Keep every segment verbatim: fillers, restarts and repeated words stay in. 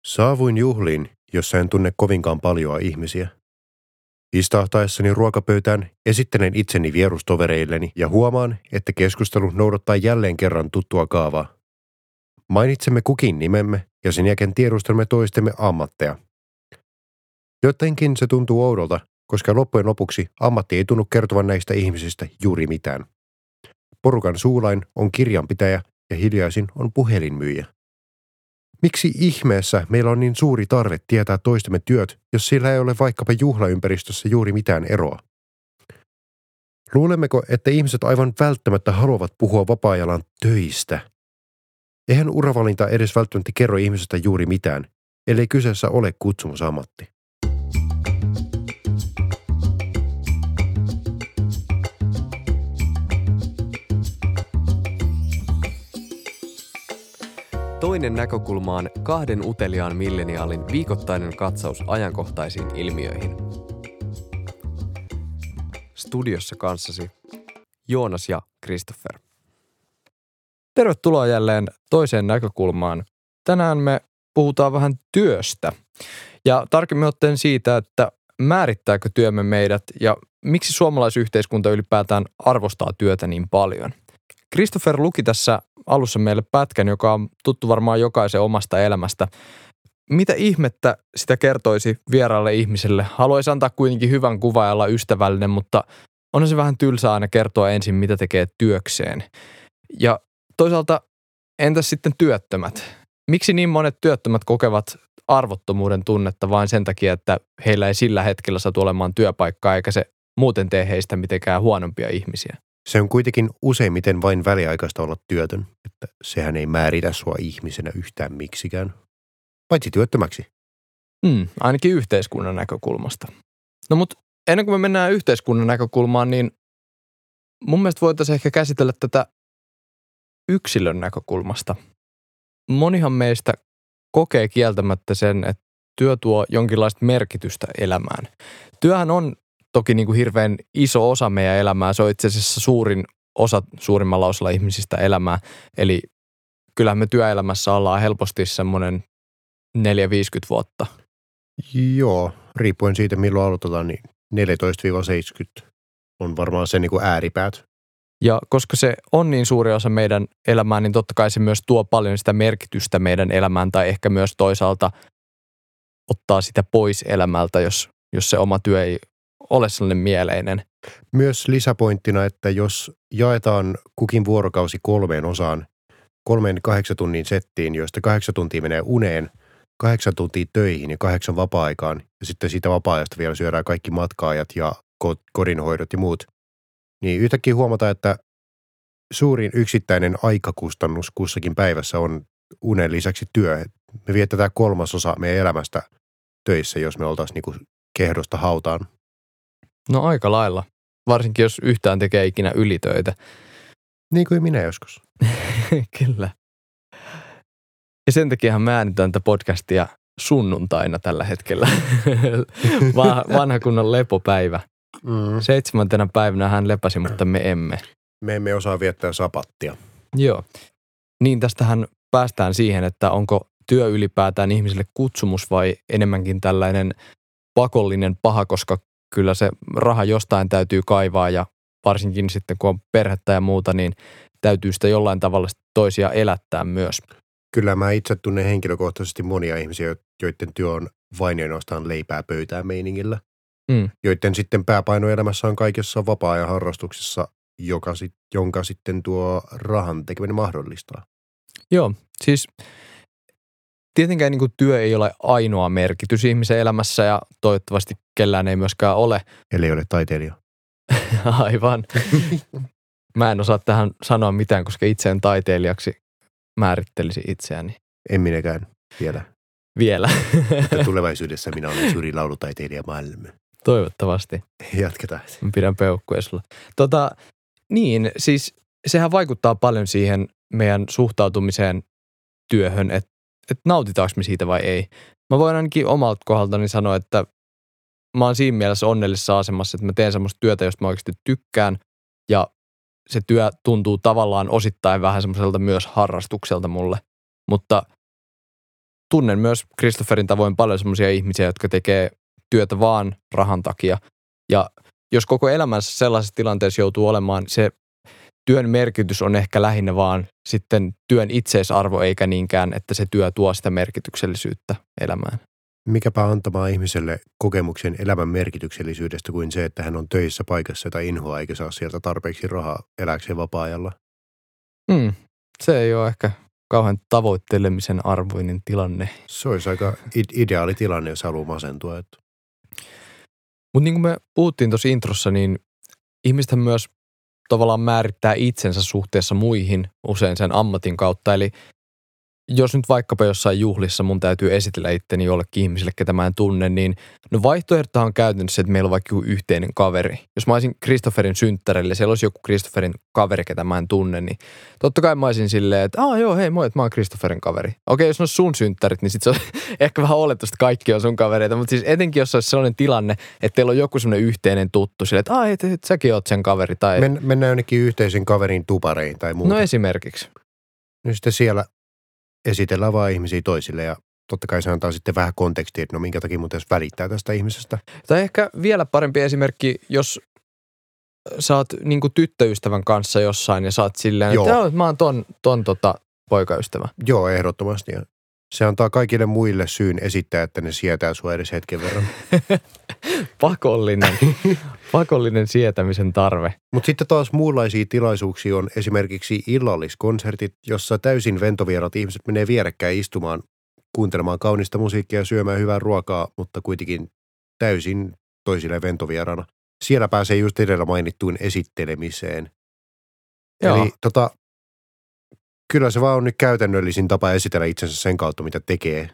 Saavuin juhliin, jossa en tunne kovinkaan paljoa ihmisiä. Istahtaessani ruokapöytään esittelen itseni vierustovereilleni ja huomaan, että keskustelu noudattaa jälleen kerran tuttua kaavaa. Mainitsemme kukin nimemme ja sen jälkeen tiedustelemme toistemme ammatteja. Jotenkin se tuntuu oudolta, koska loppujen lopuksi ammatti ei tunnu kertovan näistä ihmisistä juuri mitään. Porukan suulain on kirjanpitäjä ja hiljaisin on puhelinmyyjä. Miksi ihmeessä meillä on niin suuri tarve tietää toistemme työt, jos sillä ei ole vaikkapa juhlaympäristössä juuri mitään eroa? Luulemmeko, että ihmiset aivan välttämättä haluavat puhua vapaa-ajallaan töistä? Eihän uravalinta edes välttämättä kerro ihmisestä juuri mitään, ellei kyseessä ole kutsumusammatti. Toinen näkökulma on kahden uteliaan milleniaalin viikoittainen katsaus ajankohtaisiin ilmiöihin. Studiossa kanssasi Joonas ja Christopher. Tervetuloa jälleen toiseen näkökulmaan. Tänään me puhutaan vähän työstä ja tarkemmin ottaen siitä, että määrittääkö työmme meidät ja miksi suomalaisyhteiskunta ylipäätään arvostaa työtä niin paljon. Christopher luki tässä alussa meille pätkän, joka on tuttu varmaan jokaisen omasta elämästä. Mitä ihmettä sitä kertoisi vieraalle ihmiselle? Haluaisi antaa kuitenkin hyvän kuvan ja olla ystävällinen, mutta onhan se vähän tylsää aina kertoa ensin, mitä tekee työkseen. Ja toisaalta entäs sitten työttömät? Miksi niin monet työttömät kokevat arvottomuuden tunnetta vain sen takia, että heillä ei sillä hetkellä satu olemaan työpaikkaa, eikä se muuten tee heistä mitenkään huonompia ihmisiä? Se on kuitenkin useimmiten vain väliaikaista olla työtön, että sehän ei määritä sua ihmisenä yhtään miksikään. Paitsi työttömäksi. Hmm, ainakin yhteiskunnan näkökulmasta. No mutta ennen kuin me mennään yhteiskunnan näkökulmaan, niin mun mielestä voitaisiin ehkä käsitellä tätä yksilön näkökulmasta. Monihan meistä kokee kieltämättä sen, että työ tuo jonkinlaista merkitystä elämään. Työhän on toki niin kuin hirveän iso osa meidän elämää. Se on itse asiassa suurin osa suurimmalla osalla ihmisistä elämää. Eli kyllähän me työelämässä ollaan helposti semmoinen neljä viisikymmentä vuotta. Joo, riippuen siitä milloin aloitetaan, niin neljätoista seitsemänkymmentä on varmaan se niin kuin ääripäät. Ja koska se on niin suuri osa meidän elämää, niin totta kai se myös tuo paljon sitä merkitystä meidän elämään tai ehkä myös toisaalta ottaa sitä pois elämältä, jos, jos se oma työ ei ole sellainen mieleinen. Myös lisäpointtina, että jos jaetaan kukin vuorokausi kolmeen osaan, kolmeen kahdeksan tunnin settiin, joista kahdeksan tuntia menee uneen, kahdeksan tuntia töihin ja kahdeksan vapaa-aikaan, ja sitten siitä vapaa-ajasta vielä syödään kaikki matka-ajat ja kodinhoidot ja muut, niin yhtäkkiä huomataan, että suurin yksittäinen aikakustannus kussakin päivässä on unen lisäksi työ. Me vietetään kolmasosa meidän elämästä töissä, jos me oltaisiin niinku kehdosta hautaan. No aika lailla, varsinkin jos yhtään tekee ikinä ylitöitä. Niin kuin minä joskus. Kyllä. Ja sen takiahan mä äänitän tätä podcastia sunnuntaina tällä hetkellä. Vanha kunnon lepopäivä. Mm. Seitsemäntenä päivänä hän lepäsi, mutta me emme. Me emme osaa viettää sapattia. Joo. Niin tästähän päästään siihen, että onko työ ylipäätään ihmisille kutsumus vai enemmänkin tällainen pakollinen paha, koska kyllä se raha jostain täytyy kaivaa ja varsinkin sitten kun on perhettä ja muuta, niin täytyy sitä jollain tavalla toisia elättää myös. Kyllä mä itse tunnen henkilökohtaisesti monia ihmisiä, joiden työ on vain ja ainoastaan leipää pöytää meiningillä. Mm. Joiden sitten pääpaino elämässä on kaikessa vapaa-ajan harrastuksessa, joka sit, jonka sitten tuo rahan tekeminen mahdollistaa. Joo, siis tietenkään niin kuin työ ei ole ainoa merkitys ihmisen elämässä ja toivottavasti kellään ei myöskään ole. Eli ei ole taiteilija. Aivan. Mä en osaa tähän sanoa mitään, koska itse en taiteilijaksi määrittelisi itseäni. En minäkään vielä. Vielä. Mutta tulevaisuudessa minä olen suuri laulutaiteilija maailma. Toivottavasti. Jatketaan. Mä pidän peukkuja sulla. Tota, niin, siis sehän vaikuttaa paljon siihen meidän suhtautumiseen työhön, että et nautitaanko me siitä vai ei. Mä voin ainakin omalta kohdaltani sanoa, että mä oon siinä mielessä onnellisessa asemassa, että mä teen semmoista työtä, josta mä oikeasti tykkään ja se työ tuntuu tavallaan osittain vähän semmoiselta myös harrastukselta mulle. Mutta tunnen myös Christopherin tavoin paljon semmoisia ihmisiä, jotka tekee työtä vaan rahan takia. Ja jos koko elämänsä sellaisessa tilanteessa joutuu olemaan, se työn merkitys on ehkä lähinnä vaan sitten työn itseisarvo, eikä niinkään, että se työ tuo sitä merkityksellisyyttä elämään. Mikäpä antamaan ihmiselle kokemuksen elämän merkityksellisyydestä kuin se, että hän on töissä paikassa tai inhoa eikä saa sieltä tarpeeksi rahaa elääkseen vapaa-ajalla. Hmm. Se ei ole ehkä kauhean tavoittelemisen arvoinen tilanne. Se olisi aika ideaali tilanne, jos haluaa masentua. Että. Mutta niin kuin me puhuttiin tuossa introssa, niin ihmiset myös tavallaan määrittää itsensä suhteessa muihin usein sen ammatin kautta. Eli jos nyt vaikkapa jossain juhlissa mun täytyy esitellä itteni jollekin ihmiselle, ketä mä en tunne, niin no vaihtoehtohan on käytännössä, että meillä on vaikka joku yhteinen kaveri. Jos mä olisin Christopherin synttärille, siellä olisi joku Christopherin kaveri, ketä mä en tunne, niin totta kai mä olisin silleen, että aah joo, hei moi, että mä oon Christopherin kaveri. Okei, jos ne on sun synttärit, niin sit se on ehkä vähän oletusta, että kaikki on sun kavereita, mutta siis etenkin jos olisi sellainen tilanne, että teillä on joku sellainen yhteinen tuttu, silleen, että aah, et, et, säkin oot sen kaveri. Tai Men, mennään jonnekin yhteisen kaverin tupareihin tai muuta. No esimerkiksi. No sitten siellä esitellään vaan ihmisiä toisille ja totta kai se antaa sitten vähän kontekstia, että no minkä takia mun tässä välittää tästä ihmisestä. Tai ehkä vielä parempi esimerkki, jos sä oot niin kuin tyttöystävän kanssa jossain ja sä oot silleen, Joo. että mä oon ton, ton tota, poikaystävä. Joo, ehdottomasti. Ja se antaa kaikille muille syyn esittää, että ne sietää sua edes hetken verran. Pakollinen, pakollinen sietämisen tarve. Mutta sitten taas muunlaisia tilaisuuksia on esimerkiksi illalliskonsertit, jossa täysin ventovierat ihmiset menee vierekkäin istumaan, kuuntelemaan kaunista musiikkia ja syömään hyvää ruokaa, mutta kuitenkin täysin toisille ventovierana. Siellä pääsee just edellä mainittuun esittelemiseen. Joo. Eli tota, kyllä se vaan on nyt käytännöllisin tapa esitellä itsensä sen kautta, mitä tekee.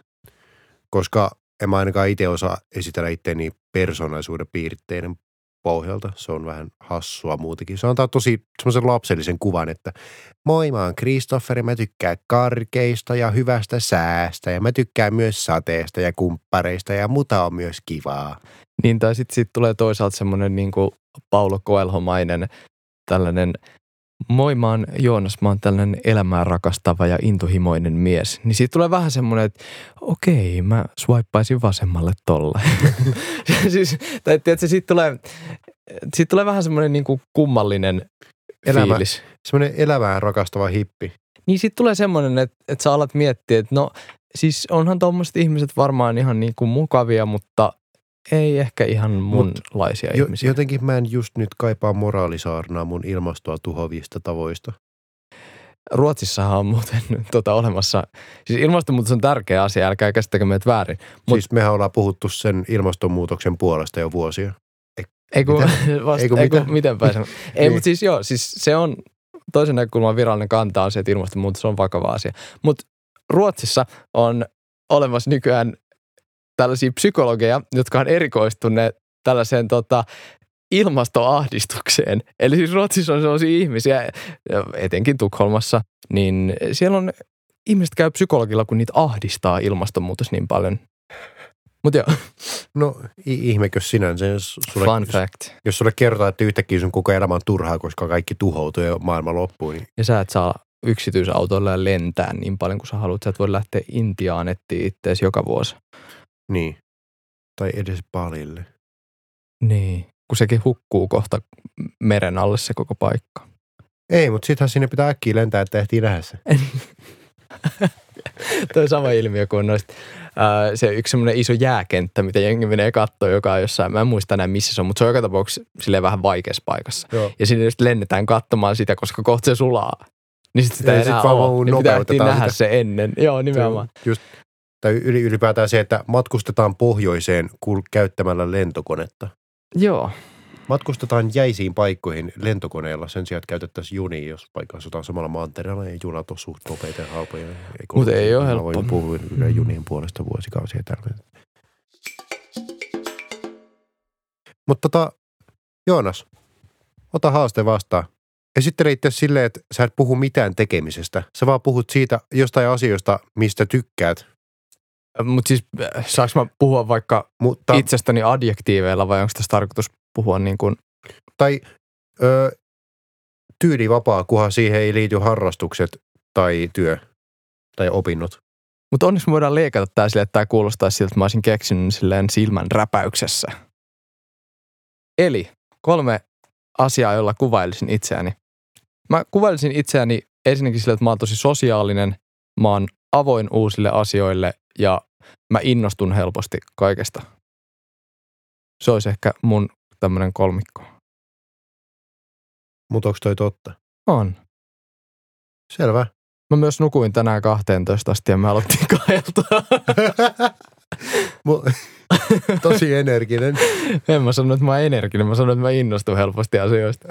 Koska en mä ainakaan itse osaa esitellä itseäni persoonallisuuden piirteiden pohjalta. Se on vähän hassua muutenkin. Se antaa tosi semmoisen lapsellisen kuvan, että moi, mä oon Christopher, mä tykkään karkeista ja hyvästä säästä ja mä tykkään myös sateesta ja kumppareista ja muta on myös kivaa. Niin, tai sitten sit tulee toisaalta semmoinen niin kuin Paulo Coelho-mainen tällainen, moi mä oon Joonas, mä oon tällainen elämää rakastava ja intohimoinen mies. Niin siitä tulee vähän semmoinen, että okei, mä swippaisin vasemmalle tolle. siis, tai tiedätkö, siitä tulee, siitä tulee vähän semmoinen niin kuin kummallinen Elämä, fiilis. semmoinen elämää rakastava hippi. Niin sitten tulee semmoinen, että, että sä alat miettiä, että no siis onhan tommoset ihmiset varmaan ihan niin kuin mukavia, mutta ei ehkä ihan munlaisia jo, ihmisiä. Jotenkin mä en just nyt kaipaa moraalisaarnaa mun ilmastoa tuhovista tavoista. Ruotsissahan on muuten tota olemassa, siis ilmastonmuutos on tärkeä asia, älkää käsittäkö meitä väärin. Mut, siis mehän ollaan puhuttu sen ilmastonmuutoksen puolesta jo vuosia. Ei kun, vasta, ei kun ei mitä? kun miten pääsen. Ei, niin. mutta siis joo, siis se on toisen näkökulman virallinen kanta on se, että ilmastonmuutos on vakava asia. Mutta Ruotsissa on olemassa nykyään tällaisia psykologeja, jotka on erikoistuneet tällaiseen tota, ilmastoahdistukseen. Eli siis Ruotsissa on sellaisia ihmisiä, etenkin Tukholmassa, niin siellä on ihmiset käy psykologilla, kun niitä ahdistaa ilmastonmuutos niin paljon. Mutta joo. No ihmekös sinänsä, jos sulle, Fun fact. jos sulle kerrotaan, että yhtäkkiä sun koko elämä on turhaa, koska kaikki tuhoutuu ja maailma loppuu. Niin. Ja sä et saa yksityisautoilla lentää niin paljon kuin sä haluat. Sä et voi lähteä Intiaan etsiä ittees joka vuosi. Niin. Tai edes Balille. Niin. Kun sekin hukkuu kohta meren alle se koko paikka. Ei, mutta sittenhän sinne pitää äkkiä lentää, että ehtii nähdä se. Toi sama ilmiö kuin noista, ää, se yksi semmoinen iso jääkenttä, mitä jengi menee katsoa, joka on jossain, mä en muista enää missä se on, mutta se on joka tapauksessa silleen vähän vaikeassa paikassa. Joo. Ja sinne just lennetään katsomaan sitä, koska kohta se sulaa. Niin sit sitä Ja ei sit enää vaan ole. Niin pitää ehtiä nähdä sitä. se ennen. Joo, nimenomaan. Just, tai ylipäätään se, että matkustetaan pohjoiseen käyttämällä lentokonetta. Joo. Matkustetaan jäisiin paikkoihin lentokoneella sen sijaan, että käytettäisiin junia, jos vaikka asutaan samalla mantereella ja junat on suht nopeita ja halpoja. Mutta ei ole helppo. Mä voin puhua junien puolesta vuosikausia täällä. Mutta tota, Joonas, ota haaste vastaan. Esittele itse silleen, että sä et puhu mitään tekemisestä. Sä vaan puhut siitä jostain asioista, mistä tykkäät. Mutta siis saanko mä puhua vaikka Mutta, itsestäni adjektiiveilla vai onko tässä tarkoitus puhua niin kuin... Tai ö, tyylivapaa, kunhan siihen ei liity harrastukset tai työ tai opinnot. Mutta onneksi me voidaan leikata tää silleen, että tää kuulostaa siltä, että mä olisin keksinyt silleen silmän räpäyksessä. Eli kolme asiaa, jolla kuvailisin itseäni. Mä kuvailisin itseäni ensinnäkin sille, että mä oon tosi sosiaalinen, mä oon avoin uusille asioille ja mä innostun helposti kaikesta. Se olisi ehkä mun tämmönen kolmikko. Mutta onko toi totta? On. Selvä. Mä myös nukuin tänään kahteentoista asti ja mä aloitin kahdelta. Tosi energinen. En mä sano, että mä oon energinen. Mä sanon, että mä innostun helposti asioista.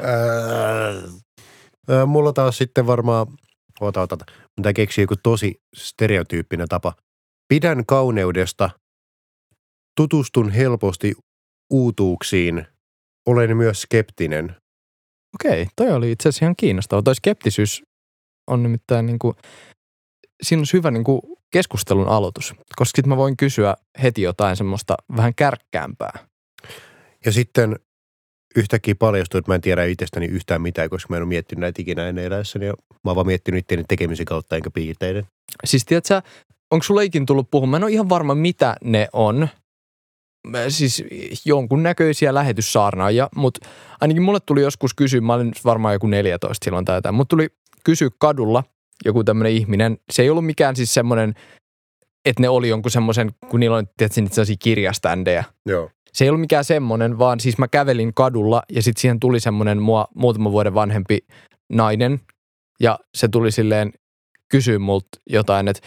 Ää, mulla taas sitten varmaan, ota, ota, mitä keksii joku tosi stereotyyppinen tapa. Pidän kauneudesta, tutustun helposti uutuuksiin, olen myös skeptinen. Okei, toi oli itse asiassa ihan kiinnostava. Toi skeptisyys on nimittäin niinku, siinä on hyvä niinku keskustelun aloitus, koska sit mä voin kysyä heti jotain semmoista vähän kärkkäämpää. Ja sitten yhtäkkiä paljastui, että mä en tiedä itsestäni yhtään mitään, koska mä en ole miettinyt näitä ikinä ennen eläessäni. Ja mä oon vaan miettinyt itseäni tekemisen kautta enkä piirteiden. Siis tiedätkö, onko sulla ikin tullut puhumaan? Mä en ole ihan varma, mitä ne on. Siis jonkun näköisiä lähetyssaarnaajia, mutta ainakin mulle tuli joskus kysyä, mä olin varmaan joku neljätoista silloin tai jotain, mutta tuli kysyä kadulla joku tämmöinen ihminen. Se ei ollut mikään siis semmoinen, että ne oli jonkun semmoisen, kun niillä on tietysti niitä sellaisia kirjaständejä. Joo. Se ei ollut mikään semmoinen, vaan siis mä kävelin kadulla ja sitten siihen tuli semmoinen mua muutaman vuoden vanhempi nainen ja se tuli silleen kysyä multa jotain, että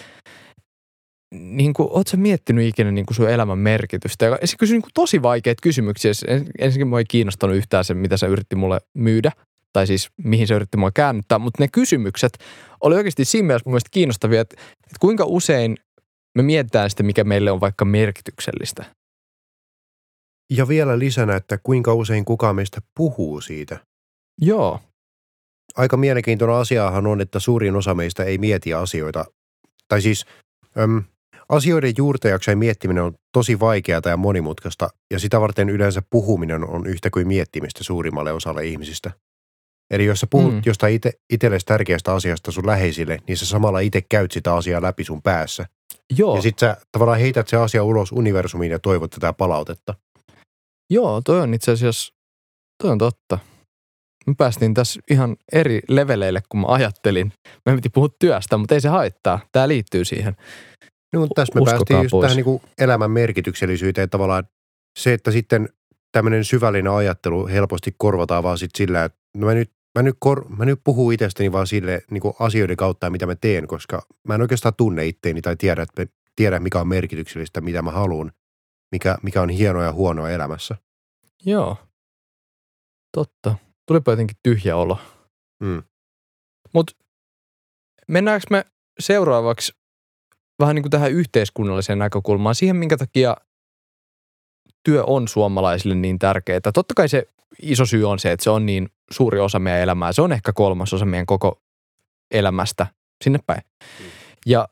niin kuin, oot sä miettinyt ikinä niin kuin sun elämän merkitystä? Ja se kysyi niin kuin tosi vaikeita kysymyksiä. Ensinnäkin mua ei kiinnostanut yhtään se, mitä se yritti mulle myydä, tai siis mihin se yritti mua käännyttää, mutta ne kysymykset oli oikeasti siinä mielessä mun mielestä kiinnostavia, että, että kuinka usein me mietitään sitä, mikä meille on vaikka merkityksellistä. Ja vielä lisänä, että kuinka usein kukaan meistä puhuu siitä. Joo. Aika mielenkiintoinen asiahan on, että suurin osa meistä ei mieti asioita. Tai siis äm, asioiden juurtajakseen miettiminen on tosi vaikeaa ja monimutkaista, ja sitä varten yleensä puhuminen on yhtä kuin miettimistä suurimmalle osalle ihmisistä. Eli jos sä puhut mm. jostain ite, itsellesi tärkeästä asiasta sun läheisille, niin sä samalla itse käyt sitä asiaa läpi sun päässä. Joo. Ja sit sä tavallaan heität se asia ulos universumiin ja toivot tätä palautetta. Joo, toi on itse asiassa, toi on totta. Me päästiin tässä ihan eri leveleille, kun mä ajattelin. Me piti puhua työstä, mutta ei se haittaa. Tää liittyy siihen. No, mutta tässä me Uskokaa päästiin just pois. tähän niin kuin elämän merkityksellisyyteen. Tavallaan se, että sitten tämmöinen syvällinen ajattelu helposti korvataan vaan sit sillä, että no mä nyt, mä nyt, kor, mä nyt puhun itsestäni vaan sille niin kuin asioiden kautta, mitä mä teen, koska mä en oikeastaan tunne itteeni tai tiedä, että tiedä mikä on merkityksellistä, mitä mä haluan, mikä, mikä on hienoa ja huonoa elämässä. Joo, totta. Tulipa jotenkin tyhjä olo. Mm. Mutta mennäänkö me seuraavaksi vähän niin kuin tähän yhteiskunnalliseen näkökulmaan, siihen minkä takia työ on suomalaisille niin tärkeää. Totta kai se iso syy on se, että se on niin suuri osa meidän elämää. Se on ehkä kolmas osa meidän koko elämästä sinne päin. Mm. Ja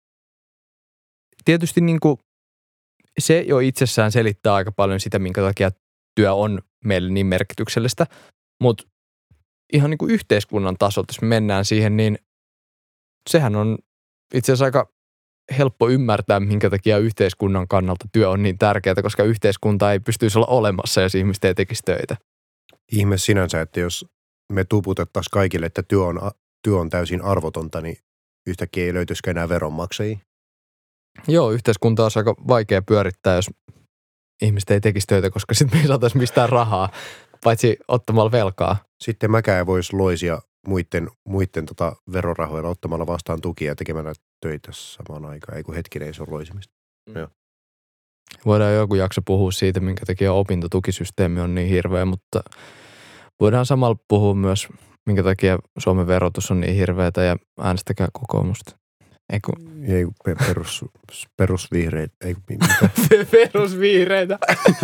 tietysti niin kuin se jo itsessään selittää aika paljon sitä, minkä takia työ on meille niin merkityksellistä. Mutta ihan niin kuin yhteiskunnan tasolta, jos me mennään siihen, niin sehän on itse asiassa aika helppo ymmärtää, minkä takia yhteiskunnan kannalta työ on niin tärkeää, koska yhteiskunta ei pystyisi olla olemassa, jos ihmiset ei tekisi töitä. Ihme sinänsä, että jos me tuputettaisiin kaikille, että työ on, työ on täysin arvotonta, niin yhtäkkiä ei löytyisikään enää veronmaksajia. Joo, yhteiskunta on aika vaikea pyörittää, jos ihmiset ei tekisi töitä, koska sitten me ei saataisi mistään rahaa, paitsi ottamalla velkaa. Sitten mäkään ei voisi loisia muiden, muiden tota verorahoilla ottamalla vastaan tukia ja tekemällä töitä samaan aikaan. Ei kun hetkinen, ei se ole loisimista. Mm. Joo. Voidaan joku jakso puhua siitä, minkä takia opintotukisysteemi on niin hirveä, mutta voidaan samalla puhua myös, minkä takia Suomen verotus on niin hirveätä ja äänestäkää kokoomusta. Eiku... Ei, perus, perusvihreitä. Ei, perusvihreitä.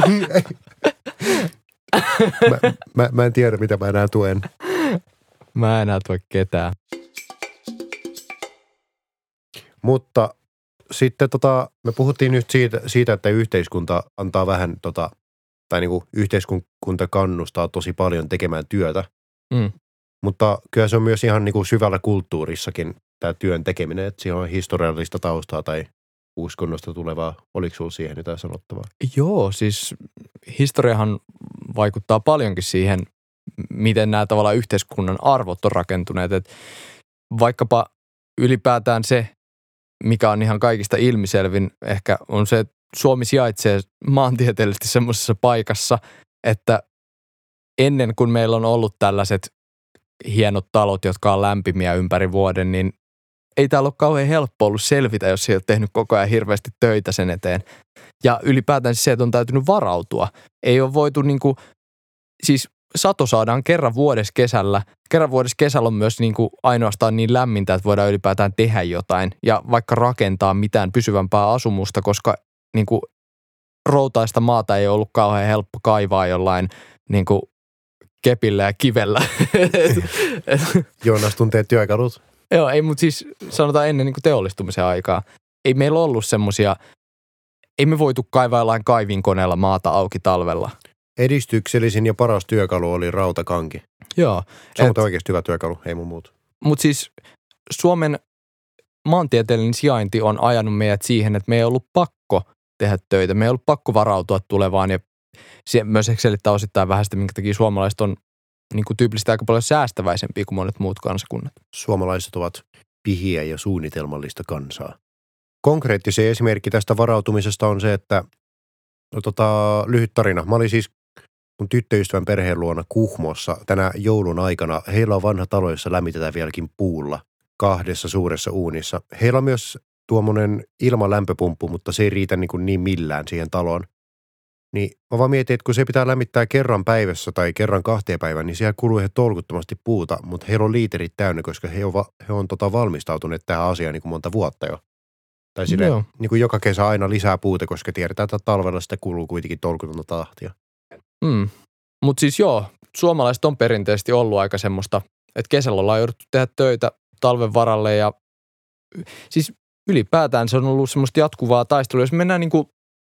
mä, mä, mä en tiedä, mitä mä enää tuen. Mä en enää tue ketään. Mutta sitten tota, me puhuttiin nyt siitä, siitä, että yhteiskunta antaa vähän, tota, tai niinku yhteiskunta kannustaa tosi paljon tekemään työtä. Mm. Mutta kyllä se on myös ihan niinku syvällä kulttuurissakin tämä työn tekeminen, että siihen on historiallista taustaa tai uskonnosta tulevaa. Oliko sinulla siihen jotain sanottavaa? Joo, siis historiahan vaikuttaa paljonkin siihen, miten nämä tavallaan yhteiskunnan arvot on rakentuneet. Et vaikkapa ylipäätään se, mikä on ihan kaikista ilmiselvin, ehkä on se, että Suomi sijaitsee maantieteellisesti semmoisessa paikassa, että ennen kuin meillä on ollut tällaiset hienot talot, jotka on lämpimiä ympäri vuoden, niin ei täällä ole kauhean helppo ollut selvitä, jos ei ole tehnyt koko ajan hirveästi töitä sen eteen. Ja ylipäätään se, että on täytynyt varautua. Ei ole voitu niinku, siis sato saadaan kerran vuodessa kesällä. Kerran vuodessa kesällä on myös niinku ainoastaan niin lämmintä, että voidaan ylipäätään tehdä jotain. Ja vaikka rakentaa mitään pysyvämpää asumusta, koska niinku routaista maata ei ollut kauhean helppo kaivaa jollain niinku kepillä ja kivellä. Joonas tuntee työkalut. Joo, ei, mutta siis sanotaan ennen niin kuin teollistumisen aikaa. Ei meillä ollut semmoisia, ei me voitu kaivaa jollain kaivinkoneella maata auki talvella. Edistyksellisin ja paras työkalu oli rautakanki. Joo. Se on et, oikeasti hyvä työkalu, ei mun muuta. Mutta siis Suomen maantieteellinen sijainti on ajanut meidät siihen, että me ei ollut pakko tehdä töitä. Me ei ollut pakko varautua tulevaan ja se myös selittää osittain vähän sitä, minkä takia suomalaiset on niin kuin tyypillisesti aika paljon säästäväisempiä kuin monet muut kansakunnat. Suomalaiset ovat pihiä ja suunnitelmallista kansaa. Konkreettinen esimerkki tästä varautumisesta on se, että no tota, lyhyt tarina. Mä olin siis mun tyttöystävän perheen luona Kuhmossa tänä joulun aikana. Heillä on vanha talo, jossa lämmitetään vieläkin puulla kahdessa suuressa uunissa. Heillä on myös tuommoinen ilmalämpöpumppu, mutta se ei riitä niin, kuin niin millään siihen taloon. Niin mä vaan mietin, että kun se pitää lämmittää kerran päivässä tai kerran kahteen päivän, niin siellä kuluu ihan tolkuttomasti puuta, mutta heillä on liiterit täynnä, koska he on, va- he on tota valmistautuneet tähän asiaan niin kuin monta vuotta jo. Tai sille, niin kuin joka kesä aina lisää puuta, koska tiedetään, että talvella sitä kuluu kuitenkin tolkutonta tahtia. Mm. Mutta siis joo, suomalaiset on perinteisesti ollut aika semmoista, että kesällä ollaan jouduttu tehdä töitä talven varalle ja siis ylipäätään se on ollut semmoista jatkuvaa taistelua. Jos mennään niin kuin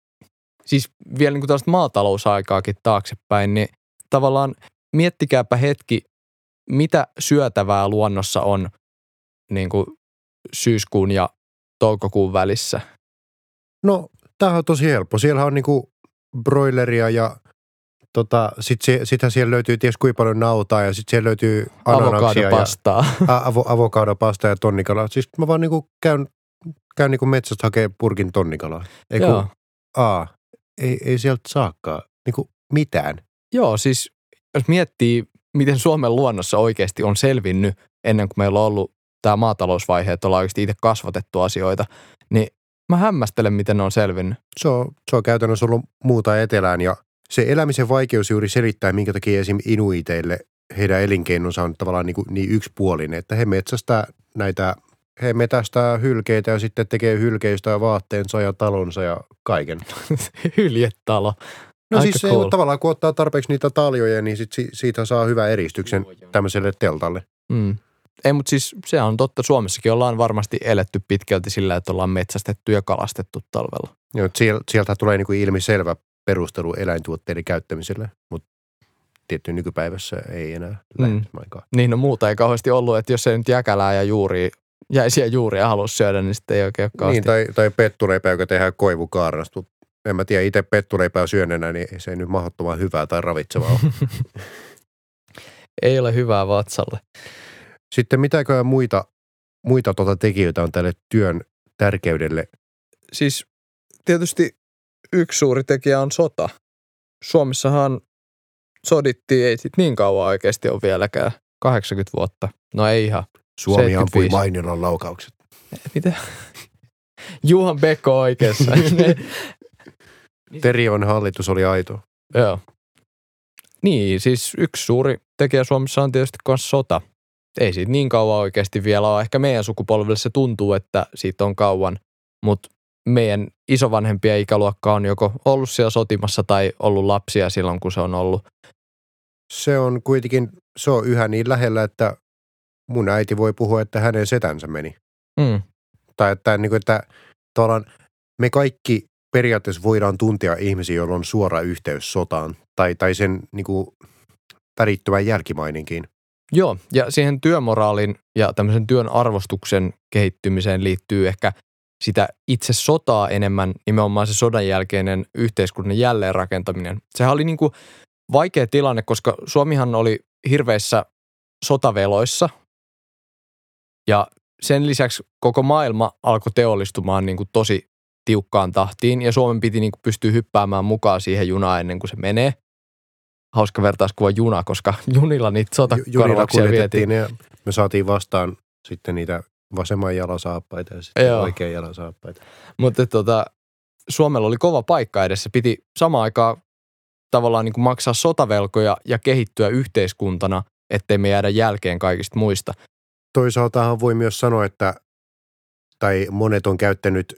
siis vielä niin kuin tällaista maatalousaikaakin taaksepäin, niin tavallaan miettikääpä hetki, mitä syötävää luonnossa on niin kuin syyskuun ja toukokuun välissä. No, tämähän on tosi helppo. Siellä on niin kuin broileria ja tota, sitten sit siellä löytyy ties kuinka paljon nautaa ja sitten siellä löytyy ananaksia avokadopastaa. ja avo, avokadopasta ja tonnikalaa. Siis mä vaan niin kuin käyn, käyn niin kuin metsästä hakee purkin tonnikalaa. Ei kun, aa. Ei, ei sieltä saakaan niin kuin mitään. Joo, siis jos miettii, miten Suomen luonnossa oikeasti on selvinnyt ennen kuin meillä on ollut tämä maatalousvaihe, että ollaan oikeasti itse kasvatettu asioita, niin mä hämmästelen, miten ne on selvinnyt. Se on, se on käytännössä ollut muuta etelään ja se elämisen vaikeus juuri selittää, minkä takia esim. Inuiteille heidän elinkeinonsa on tavallaan niin, kuin niin yksipuolinen, että he metsästää näitä, he metästää hylkeitä ja sitten tekee hylkeistä ja vaatteensa ja talonsa ja kaiken. Hyljetalo. No aika siis cool. Se tavallaan, kun ottaa tarpeeksi niitä taljoja, niin sit siitä saa hyvä eristyksen tämmöiselle teltalle. Mm. Ei, mutta siis se on totta. Suomessakin ollaan varmasti eletty pitkälti sillä, että ollaan metsästetty ja kalastettu talvella. Joo, sieltä tulee niin kuin ilmiselvä perustelu eläintuotteiden käyttämiselle, mutta tietty nykypäivässä ei enää lähde aikaa. Mm. Niin, no muuta ei kauheasti ollut, että jos ei nyt jäkälää ja juuria, jäisiä juuria halua syödä, niin sitten ei oikein ole kauheasti. Niin, tai, tai pettuleipää, joka tehdään koivukaarnasta. En mä tiedä, itse pettuleipää syönenä, niin se ei nyt mahdottoman hyvää tai ravitsevaa ole. Ei ole hyvää vatsalle. Sitten mitäkö muita, muita tuota tekijöitä on tälle työn tärkeydelle? Siis tietysti yksi suuri tekijä on sota. Suomessahan sodittiin, ei sit niin kauan oikeasti ole vieläkään. kahdeksankymmentä vuotta. No ei ihan. Suomi ampui Mainilan laukaukset. Mitä? Juhan Beko oikeassa. Terion hallitus oli aito. Joo. Niin, siis yksi suuri tekijä Suomessa on tietysti myös sota. Ei siitä niin kauan oikeasti vielä ole. Ehkä meidän sukupolvelle se tuntuu, että siitä on kauan, mutta meidän isovanhempien ikäluokka on joko ollut siellä sotimassa tai ollut lapsia silloin, kun se on ollut. Se on kuitenkin, se on yhä niin lähellä, että mun äiti voi puhua, että hänen setänsä meni. Mm. Tai että, niin kuin, että tavallaan me kaikki periaatteessa voidaan tuntea ihmisiä, joilla on suora yhteys sotaan tai, tai sen niin kuin, värittyvän jälkimaininkiin. Joo, ja siihen työmoraalin ja tämmöisen työn arvostuksen kehittymiseen liittyy ehkä sitä itse sotaa enemmän, nimenomaan se sodan jälkeinen yhteiskunnan jälleenrakentaminen. Sehän oli niin kuin vaikea tilanne, koska Suomihan oli hirveissä sotaveloissa ja sen lisäksi koko maailma alkoi teollistumaan niin kuin tosi tiukkaan tahtiin ja Suomen piti niin kuin pystyä hyppäämään mukaan siihen junaan ennen kuin se menee. Hauska vertauskuva juna, koska junilla niitä sotakorvauksia vietiin. Ja me saatiin vastaan sitten niitä vasemman jalan saappaita ja sitten Joo. oikean jalan saappaita. Mutta tota, Suomella oli kova paikka edessä. Piti samaan aikaan tavallaan niin kuin maksaa sotavelkoja ja kehittyä yhteiskuntana, ettei me jäädä jälkeen kaikista muista. Toisaaltahan voi myös sanoa, että tai monet on käyttänyt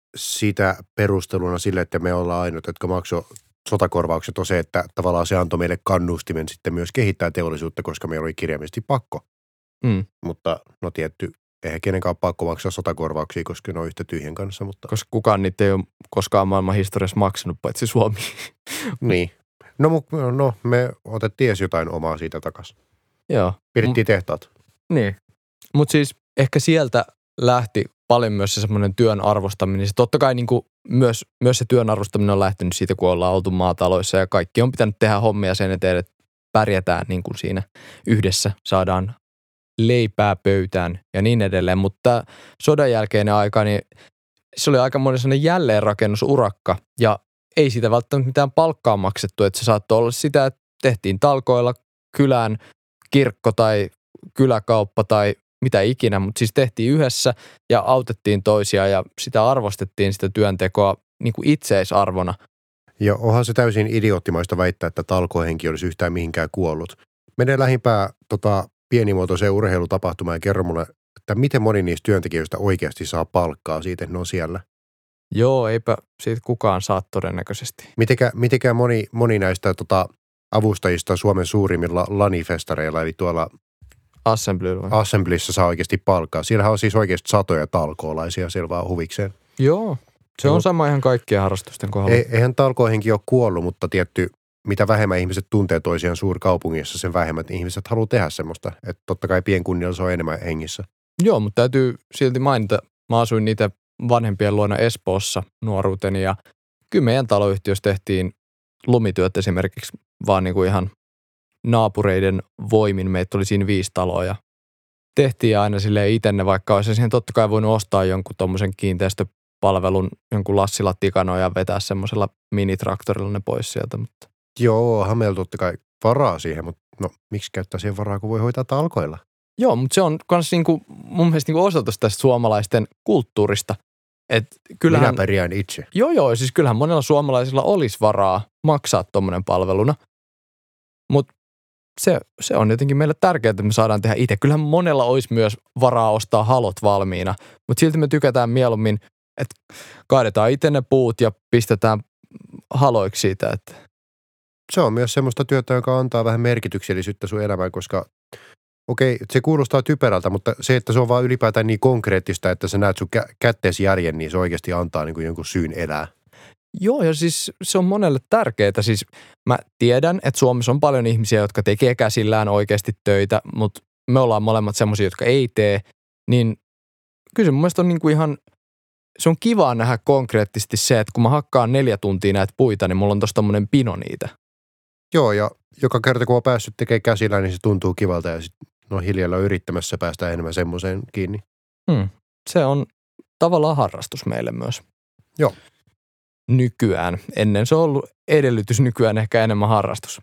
sitä perusteluna sille, että me ollaan ainut, jotka maksoi sotakorvaukset on se, että tavallaan se antoi meille kannustimen sitten myös kehittää teollisuutta, koska meillä oli kirjaimellisesti pakko. Mm. Mutta no tietty, eihän kenenkään ole pakko maksaa sotakorvauksia, koska ne on yhtä tyhjän kanssa. Mutta... Koska kukaan niitä ei ole koskaan maailman historiassa maksanut, paitsi Suomi. Niin. No, no me otettiin edes jotain omaa siitä takaisin. Joo. Pidettiin M- tehtaat. Niin. Mutta siis ehkä sieltä lähti paljon myös se semmoinen työn arvostaminen. Se totta kai niin kuin myös, myös se työn arvostaminen on lähtenyt siitä, kun ollaan oltu maataloissa ja kaikki on pitänyt tehdä hommia sen eteen, että pärjätään niin kuin siinä yhdessä, saadaan leipää pöytään ja niin edelleen. Mutta sodan jälkeinen aika, niin se oli aika monen sellainen jälleenrakennusurakka ja ei siitä välttämättä mitään palkkaa maksettu, että se saattoi olla sitä, että tehtiin talkoilla kylän kirkko tai kyläkauppa tai mitä ikinä, mutta siis tehtiin yhdessä ja autettiin toisia ja sitä arvostettiin sitä työntekoa niin kuin itseisarvona. Ja onhan se täysin idioottimaista väittää, että talkohenki olisi yhtään mihinkään kuollut. Mene lähimpää tota, pienimuotoiseen urheilutapahtumaan ja kerro mulle, että miten moni niistä työntekijöistä oikeasti saa palkkaa siitä, että ne on siellä. Joo, eipä siitä kukaan saa todennäköisesti. Mitenkä, mitenkä moni, moni näistä tota, avustajista Suomen suurimmilla lanifestareilla, eli tuolla Assembly. Assemblyssä saa oikeasti palkkaa. Siellähän on siis oikeasti satoja talkoolaisia siellä vaan huvikseen. Joo, se on sama ihan kaikkien harrastusten kohdalla. E, eihän talkoihenki ole kuollut, mutta tietty, mitä vähemmän ihmiset tuntee toisiaan suurkaupungissa, sen vähemmän ihmiset haluaa tehdä semmoista. Että totta kai pienkunnilla se on enemmän hengissä. Joo, mutta täytyy silti mainita, mä asuin niitä vanhempien luona Espoossa nuoruuteni ja kyllä meidän taloyhtiössä tehtiin lumityöt esimerkiksi vaan niin kuin ihan naapureiden voimin. Meitä oli siinä viisi taloa ja tehtiin aina silleen itenne, vaikka olisi siihen totta kai voinut ostaa jonkun tommosen kiinteistöpalvelun, jonkun Lassila tikano ja vetää semmoisella minitraktorilla ne pois sieltä. Mutta. Joo, onhan meillä totta kai varaa siihen, mutta no miksi käyttää siihen varaa, kun voi hoitaa talkoilla? Joo, mutta se on myös niinku, mun mielestä niinku osoitus tästä suomalaisten kulttuurista. Et kyllähän, Minä pärjään itse. Joo, joo, siis kyllähän monella suomalaisilla olisi varaa maksaa tommonen palveluna, mutta se, se on jotenkin meille tärkeää, että me saadaan tehdä itse. Kyllähän monella olisi myös varaa ostaa halot valmiina, mutta silti me tykätään mieluummin, että kaadetaan itse ne puut ja pistetään haloiksi siitä. Että. Se on myös semmoista työtä, joka antaa vähän merkityksellisyyttä sun elämään, koska okei, se kuulostaa typerältä, mutta se, että se on vaan ylipäätään niin konkreettista, että sä näet sun kä- kätteesi järjen, niin se oikeasti antaa niin kuin jonkun syyn elää. Joo, ja siis se on monelle tärkeää. Siis mä tiedän, että Suomessa on paljon ihmisiä, jotka tekee käsillään oikeasti töitä, mutta me ollaan molemmat semmoisia, jotka ei tee. Niin kyllä se mun mielestä on niin kuin ihan, se on kivaa nähdä konkreettisesti se, että kun mä hakkaan neljä tuntia näitä puita, niin mulla on tossa tommonen pino niitä. Joo, ja joka kerta kun on päässyt tekemään käsillä, niin se tuntuu kivalta ja sitten no hiljalla yrittämässä päästä enemmän semmoiseen kiinni. Hmm. Se on tavallaan harrastus meille myös. Joo. Nykyään. Ennen se on ollut edellytys, nykyään ehkä enemmän harrastus.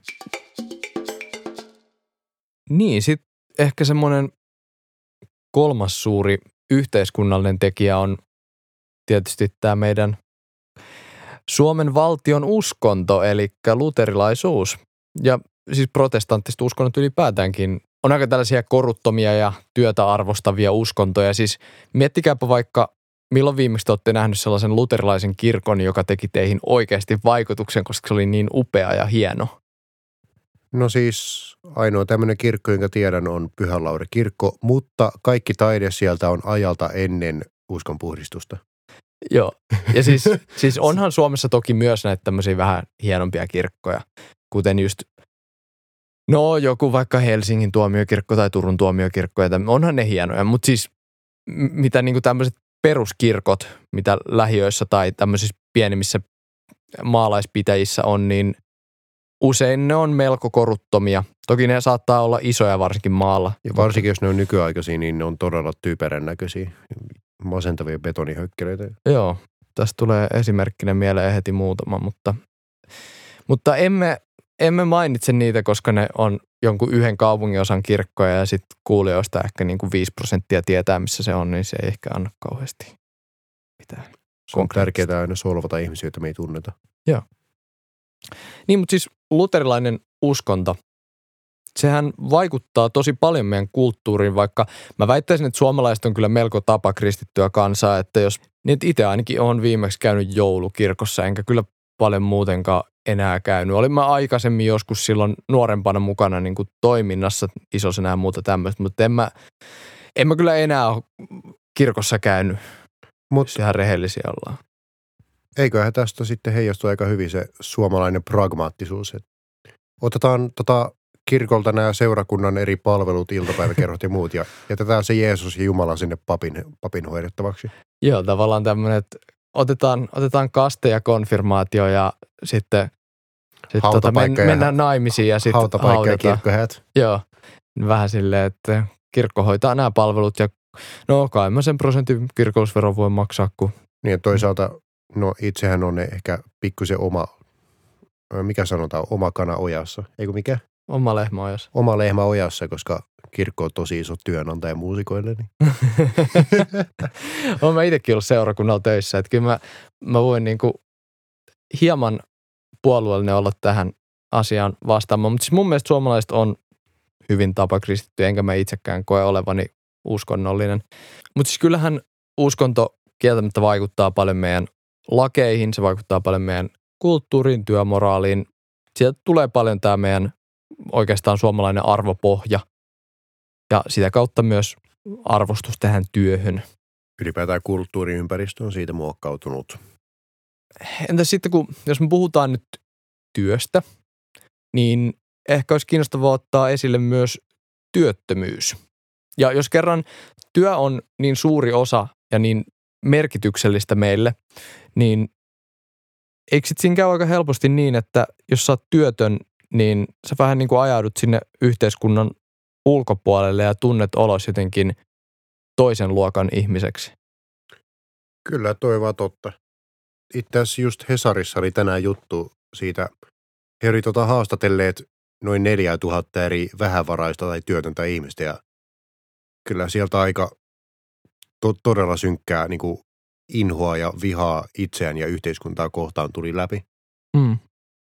Niin, sitten ehkä semmoinen kolmas suuri yhteiskunnallinen tekijä on tietysti tämä meidän Suomen valtion uskonto, eli luterilaisuus. Ja siis protestanttiset uskonnot ylipäätäänkin on aika tällaisia koruttomia ja työtä arvostavia uskontoja. Siis miettikääpä vaikka, milloin viimeksi te olette nähnyt sellaisen luterilaisen kirkon, joka teki teihin oikeasti vaikutuksen, koska se oli niin upea ja hieno? No siis ainoa tämmöinen kirkko, jonka tiedän, on Pyhän Lauri kirkko, mutta kaikki taide sieltä on ajalta ennen uskonpuhdistusta. Joo, ja siis, siis onhan Suomessa toki myös näitä tämmöisiä vähän hienompia kirkkoja, kuten just No joku vaikka Helsingin tuomiokirkko tai Turun tuomiokirkko, että onhan ne hienoja, mutta siis mitä niinku tämmöiset peruskirkot, mitä lähiöissä tai tämmöisissä pienimmissä maalaispitäjissä on, niin usein ne on melko koruttomia. Toki ne saattaa olla isoja varsinkin maalla. Ja varsinkin jos ne on nykyaikaisia, niin ne on todella typerän näköisiä, masentavia betonihökkeleitä. Joo, tästä tulee esimerkkinä mieleen heti muutama, mutta, mutta emme, emme mainitse niitä, koska ne on jonkun yhden kaupunginosan kirkkoja ja sitten kuulijoista ehkä niin kuin viisi prosenttia tietää, missä se on, niin se ei ehkä anna kauheasti mitään. Se on tärkeää aina solvata ihmisiä, joita me ei tunneta. Joo. Niin, mutta siis luterilainen uskonto, sehän vaikuttaa tosi paljon meidän kulttuuriin, vaikka mä väittäisin, että suomalaiset on kyllä melko tapa kristittyä kansaa, että jos niin itse ainakin on viimeksi käynyt joulukirkossa, enkä kyllä paljon muutenkaan enää käynyt. Olin mä aikaisemmin joskus silloin nuorempana mukana niin kuin toiminnassa isossa ja muuta tämmöistä, mutta en mä, en mä kyllä enää ole kirkossa käynyt, Mut, jos ihan rehellisiä ollaan. Eiköhän tästä sitten heijastu aika hyvin se suomalainen pragmaattisuus. Et otetaan tota kirkolta nämä seurakunnan eri palvelut, iltapäiväkerhot ja muut ja jätetään se Jeesus ja Jumala sinne papin, papin hoidettavaksi. Joo, tavallaan tämmöinen, että otetaan, otetaan kaste ja konfirmaatio ja sitten sit tota, men, mennään naimisiin ja sitten hautapaikka ja kirkkohäät. Joo, vähän silleen, että kirkko hoitaa nämä palvelut ja no kai mä sen prosentin kirkollisveron voi maksaa. Kun... Niin toisaalta, no itsehän on ehkä pikkusen oma, mikä sanotaan, oma kana ojassa, eikö mikä? Oma lehmä ojassa. Oma lehmä ojassa, koska kirkko on tosi iso työnantaja muusikoille. Niin. Olen mä itsekin ollut seurakunnalla töissä, että kyllä mä, mä voin niinku hieman puolueellinen olla tähän asiaan vastaamaan. Mutta siis mun mielestä suomalaiset on hyvin tapakristittyjä, enkä mä itsekään koe olevani uskonnollinen. Mutta siis kyllähän uskonto kieltämättä vaikuttaa paljon meidän lakeihin, se vaikuttaa paljon meidän kulttuuriin, työmoraaliin. Sieltä tulee paljon tämä meidän oikeastaan suomalainen arvopohja ja sitä kautta myös arvostus tähän työhön. Ylipäätään kulttuuriympäristö on siitä muokkautunut. Entä sitten, kun jos me puhutaan nyt työstä, niin ehkä olisi kiinnostavaa ottaa esille myös työttömyys. Ja jos kerran työ on niin suuri osa ja niin merkityksellistä meille, niin eikö sitten siinä käy aika helposti niin, että jos sä oot työtön, niin sä vähän niin kuin ajaudut sinne yhteiskunnan ulkopuolelle ja tunnet olos jotenkin toisen luokan ihmiseksi. Kyllä, toi vaan totta. Itse asiassa just Hesarissa oli tänään juttu siitä, he oli tota haastatelleet noin neljä tuhatta eri vähävaraista tai työtöntä ihmistä ja kyllä sieltä aika to- todella synkkää niin kuin inhoa ja vihaa itseään ja yhteiskuntaa kohtaan tuli läpi. Hmm.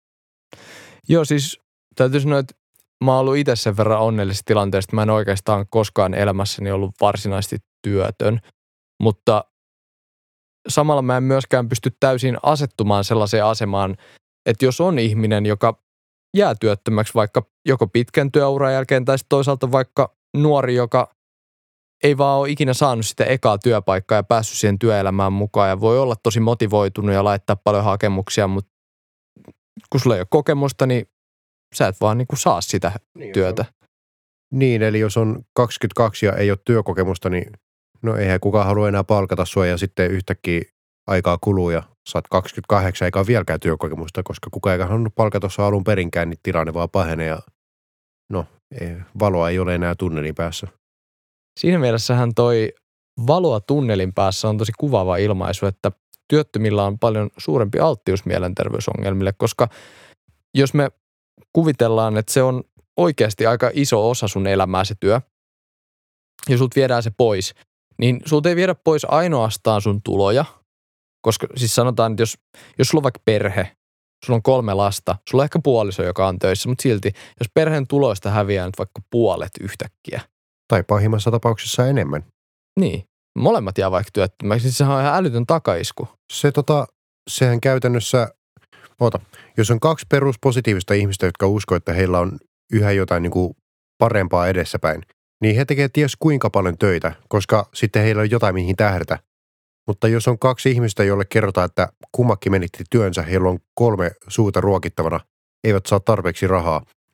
Joo, siis täytyy sanoa, että mä oon ollut itse sen verran onnellisessa tilanteessa, että mä en oikeastaan koskaan elämässäni ollut varsinaisesti työtön, mutta samalla mä en myöskään pysty täysin asettumaan sellaiseen asemaan, että jos on ihminen, joka jää työttömäksi vaikka joko pitkän työuran jälkeen tai toisaalta vaikka nuori, joka ei vaan ole ikinä saanut sitä ekaa työpaikkaa ja päässyt siihen työelämään mukaan ja voi olla tosi motivoitunut ja laittaa paljon hakemuksia, mutta kun sulla ei ole kokemusta, niin sä et vaan niin kuin saa sitä niin, työtä. Niin, eli jos on kaksikymmentäkaksi ja ei ole työkokemusta, niin no eihän kukaan halua enää palkata sua ja sitten yhtäkkiä aikaa kuluu ja sä oot kaksikymmentäkahdeksan eikä ole vieläkään työkokemusta, koska kukaan ei halunnut palkata sua alun perinkään, niin tilanne vaan pahenee ja no ei, valoa ei ole enää tunnelin päässä. Siinä mielessähän toi valoa tunnelin päässä on tosi kuvaava ilmaisu, että työttömillä on paljon suurempi alttius mielenterveysongelmille, koska jos me kuvitellaan, että se on oikeasti aika iso osa sun elämää se työ, ja sulta viedään se pois, niin sulta ei viedä pois ainoastaan sun tuloja, koska siis sanotaan, että jos, jos sulla on vaikka perhe, sulla on kolme lasta, sulla on ehkä puoliso, joka on töissä, mutta silti, jos perheen tuloista häviää nyt vaikka puolet yhtäkkiä. Tai pahimmassa tapauksessa enemmän. Niin, molemmat jää vaikka työttömäksi, siis sehän on ihan älytön takaisku. Se tota, sehän käytännössä, oota, jos on kaksi peruspositiivista ihmistä, jotka uskoo, että heillä on yhä jotain niin kuin parempaa edessäpäin, niin he tekevät ties kuinka paljon töitä, koska sitten heillä on jotain mihin tähdätä. Mutta jos on kaksi ihmistä, joille kerrotaan, että kummakin menitti työnsä, heillä on kolme suuta ruokittavana, eivät saa tarpeeksi rahaa,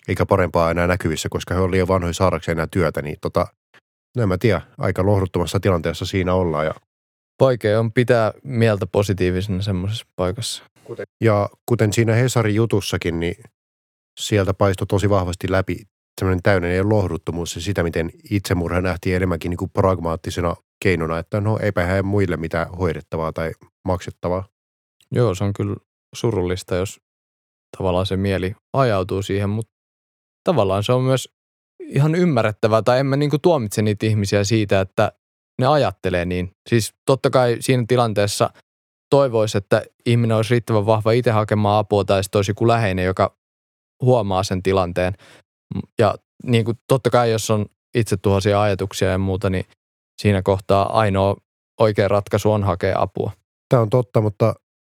eikä parempaa enää näkyvissä, koska he on liian vanhoja saadakseen enää työtä, niin tota, no en mä tiedä, aika lohduttomassa tilanteessa siinä ollaan. Ja, Vaikea on pitää mieltä positiivisena semmoisessa paikassa. ja kuten siinä Hesarin jutussakin, niin sieltä paistoi tosi vahvasti läpi semmoinen täydellinen lohduttomuus ja sitä, miten itsemurha nähtiin enemmänkin niin kuin pragmaattisena keinona, että no eipä hän muille mitään hoidettavaa tai maksettavaa. Joo, se on kyllä surullista, jos tavallaan se mieli ajautuu siihen, mutta tavallaan se on myös ihan ymmärrettävää, tai en mä niinku tuomitse niitä ihmisiä siitä, että ne ajattelee niin. Siis totta kai siinä tilanteessa toivoisi, että ihminen olisi riittävän vahva itse hakemaan apua, tai sitten olisi joku läheinen, joka huomaa sen tilanteen. Ja niin kuin totta kai, jos on itsetuhoisia ajatuksia ja muuta, niin siinä kohtaa ainoa oikea ratkaisu on hakea apua. Tämä on totta, mutta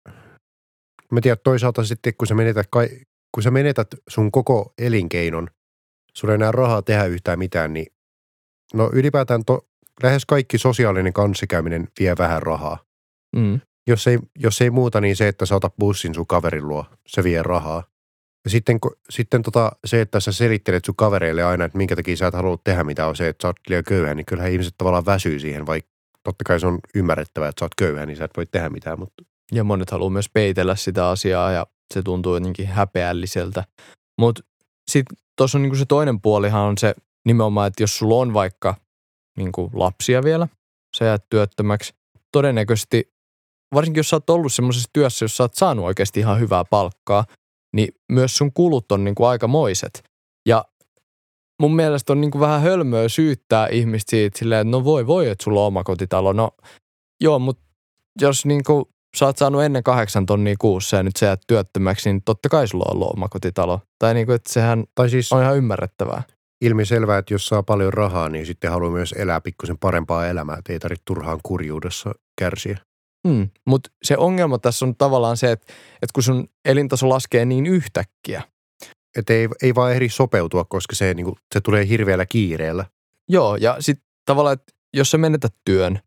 mä tiedän, toisaalta sitten, kun sä menetät, kun sä menetät sun koko elinkeinon, sulla ei enää rahaa tehdä yhtään mitään, niin no ylipäätään to, lähes kaikki sosiaalinen kanssakäyminen vie vähän rahaa. Mm. Jos ei, jos ei muuta, niin se, että sä otat bussin sun kaverin luo, se vie rahaa. Ja sitten, sitten tota, se, että sä selittelet sun kavereille aina, että minkä takia sä et halua tehdä mitään, on se, että sä oot liian köyhä, niin kyllähän ihmiset tavallaan väsyy siihen, vaikka totta kai se on ymmärrettävää, että sä oot köyhä, niin sä et voi tehdä mitään. Mutta... Ja monet haluaa myös peitellä sitä asiaa ja se tuntuu jotenkin häpeälliseltä. Mutta sitten tuossa on niinku se toinen puolihan on se nimenomaan, että jos sulla on vaikka niinku lapsia vielä, sä jäät työttömäksi, todennäköisesti, varsinkin jos sä oot ollut semmoisessa työssä, jos sä oot saanut oikeasti ihan hyvää palkkaa, niin myös sun kulut on niinku aikamoiset. Ja mun mielestä on niinku vähän hölmöä syyttää ihmistä siitä silleen, että no voi voi, että sulla on omakotitalo. No joo, mutta jos niinku sä oot saanut ennen kahdeksan tonnia kuussa ja nyt sä jäät työttömäksi, niin totta kai sulla on ollut omakotitalo. Tai niinku, että sehän tai siis on ihan ymmärrettävää. Ilmiselvää, että jos saa paljon rahaa, niin sitten haluaa myös elää pikkusen parempaa elämää, että ei tarvitse turhaan kurjuudessa kärsiä. Hmm. Mutta se ongelma tässä on tavallaan se, että, että kun sun elintaso laskee niin yhtäkkiä. Että ei, ei vaan ehdi sopeutua, koska se, niin kuin, se tulee hirveällä kiireellä. Joo, ja sitten tavallaan, että jos sä menetät työn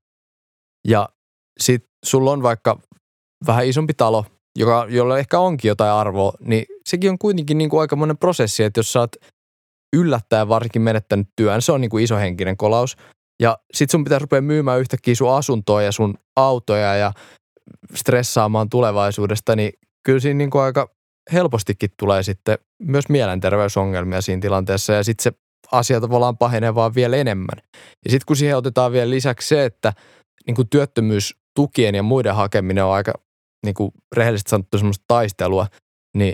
ja sitten sulla on vaikka vähän isompi talo, joka, jolla ehkä onkin jotain arvoa, niin sekin on kuitenkin niin kuin aikamoinen prosessi, että jos sä oot yllättäen varsinkin menettänyt työn, se on niin kuin isohenkinen kolaus. Ja sit sun pitäisi rupea myymään yhtäkkiä sun asuntoa ja sun autoja ja stressaamaan tulevaisuudesta, niin kyllä siinä niin kuin aika helpostikin tulee sitten myös mielenterveysongelmia siinä tilanteessa ja sitten se asia tavallaan pahenee vaan vielä enemmän. Ja sitten kun siihen otetaan vielä lisäksi se, että niin kuin työttömyystukien ja muiden hakeminen on aika niin kuin rehellisesti sanottu semmoista taistelua, niin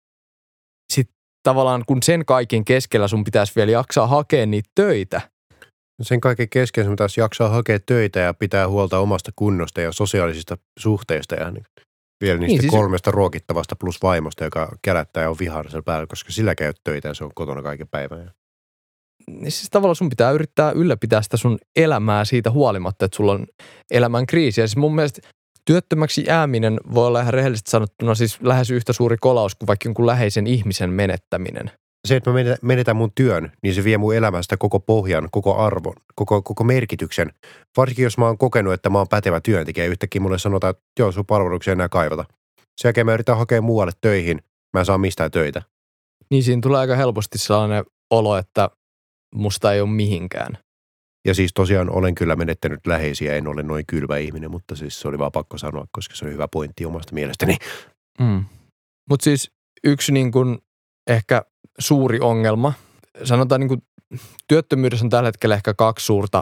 sitten tavallaan kun sen kaiken keskellä sun pitäisi vielä jaksaa hakea niitä töitä. Sen kaiken kesken sun pitäisi jaksaa hakea töitä ja pitää huolta omasta kunnosta ja sosiaalisista suhteista ja niin, vielä niistä niin, siis... kolmesta ruokittavasta plus vaimosta, joka kälättää ja on vihaisella päällä, koska sillä käy töitä ja se on kotona kaiken päivän. Niin siis tavallaan sun pitää yrittää ylläpitää sitä sun elämää siitä huolimatta, että sulla on elämän kriisi. Ja siis mun mielestä työttömäksi jääminen voi olla ihan rehellisesti sanottuna siis lähes yhtä suuri kolaus kuin vaikka jonkun läheisen ihmisen menettäminen. Se, että mä menetän mun työn, niin se vie mun elämästä koko pohjan, koko arvon, koko, koko merkityksen. Varsinkin jos mä oon kokenut, että mä oon pätevä työntekijä, yhtäkkiä mulle sanotaan, että joo, sun palveluksia ei enää kaivata. Sen jälkeen mä yritän hakea muualle töihin, mä en saa mistään töitä. Niin siinä tulee aika helposti sellainen olo, että musta ei ole mihinkään. Ja siis tosiaan olen kyllä menettänyt läheisiä, en ole noin kylmä ihminen, mutta siis se oli vaan pakko sanoa, koska se oli hyvä pointti omasta mielestäni. Mm. Mutta siis yksi niin kuin ehkä suuri ongelma, sanotaan niin kuin työttömyydessä on tällä hetkellä ehkä kaksi suurta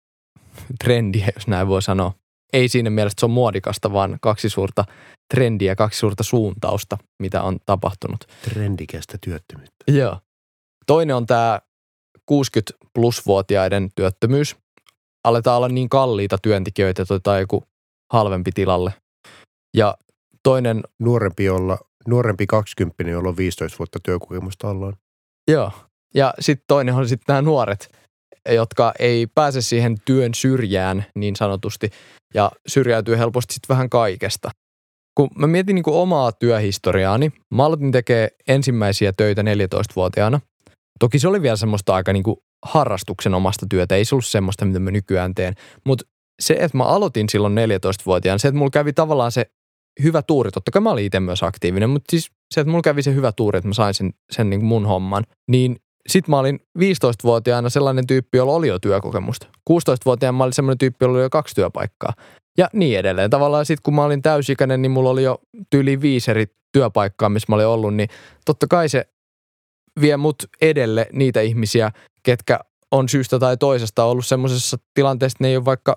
trendiä, jos näin voi sanoa. Ei siinä mielessä, että se on muodikasta, vaan kaksi suurta trendiä, kaksi suurta suuntausta, mitä on tapahtunut. Trendikästä työttömyyttä. Joo. Toinen on tämä kuusikymmentä plus-vuotiaiden työttömyys. Aletaan olla niin kalliita työntekijöitä, että otetaan joku halvempi tilalle. Ja toinen... Nuorempi, olla, nuorempi kaksikymppinen, jolla on viisitoista vuotta työkokemusta allaan. Joo. Ja sitten toinen on sitten nämä nuoret, jotka ei pääse siihen työn syrjään niin sanotusti ja syrjäytyy helposti sitten vähän kaikesta. Kun mä mietin niin kuin omaa työhistoriaani, mä aloitin tekemään ensimmäisiä töitä neljätoistavuotiaana. Toki se oli vielä semmoista aika niin kuin harrastuksen omasta työtä, ei se ollut semmoista, mitä mä nykyään teen. Mutta se, että mä aloitin silloin neljätoistavuotiaana, se, että mulla kävi tavallaan se hyvä tuuri. Totta kai mä olin itse myös aktiivinen, mutta siis sieltä mulla kävi se hyvä tuuri, että mä sain sen, sen niin kuin mun homman. Niin sit mä olin viisitoistavuotiaana sellainen tyyppi, jolla oli jo työkokemusta. kuusitoistavuotiaana mä olin sellainen tyyppi, jolla oli jo kaksi työpaikkaa. Ja niin edelleen. Tavallaan sit kun mä olin täysikäinen, niin mulla oli jo tyyli viisi eri työpaikkaa, missä mä olin ollut, niin totta kai se vie mut edelle niitä ihmisiä, ketkä on syystä tai toisesta ollut semmoisessa tilanteessa, että ne ei ole vaikka,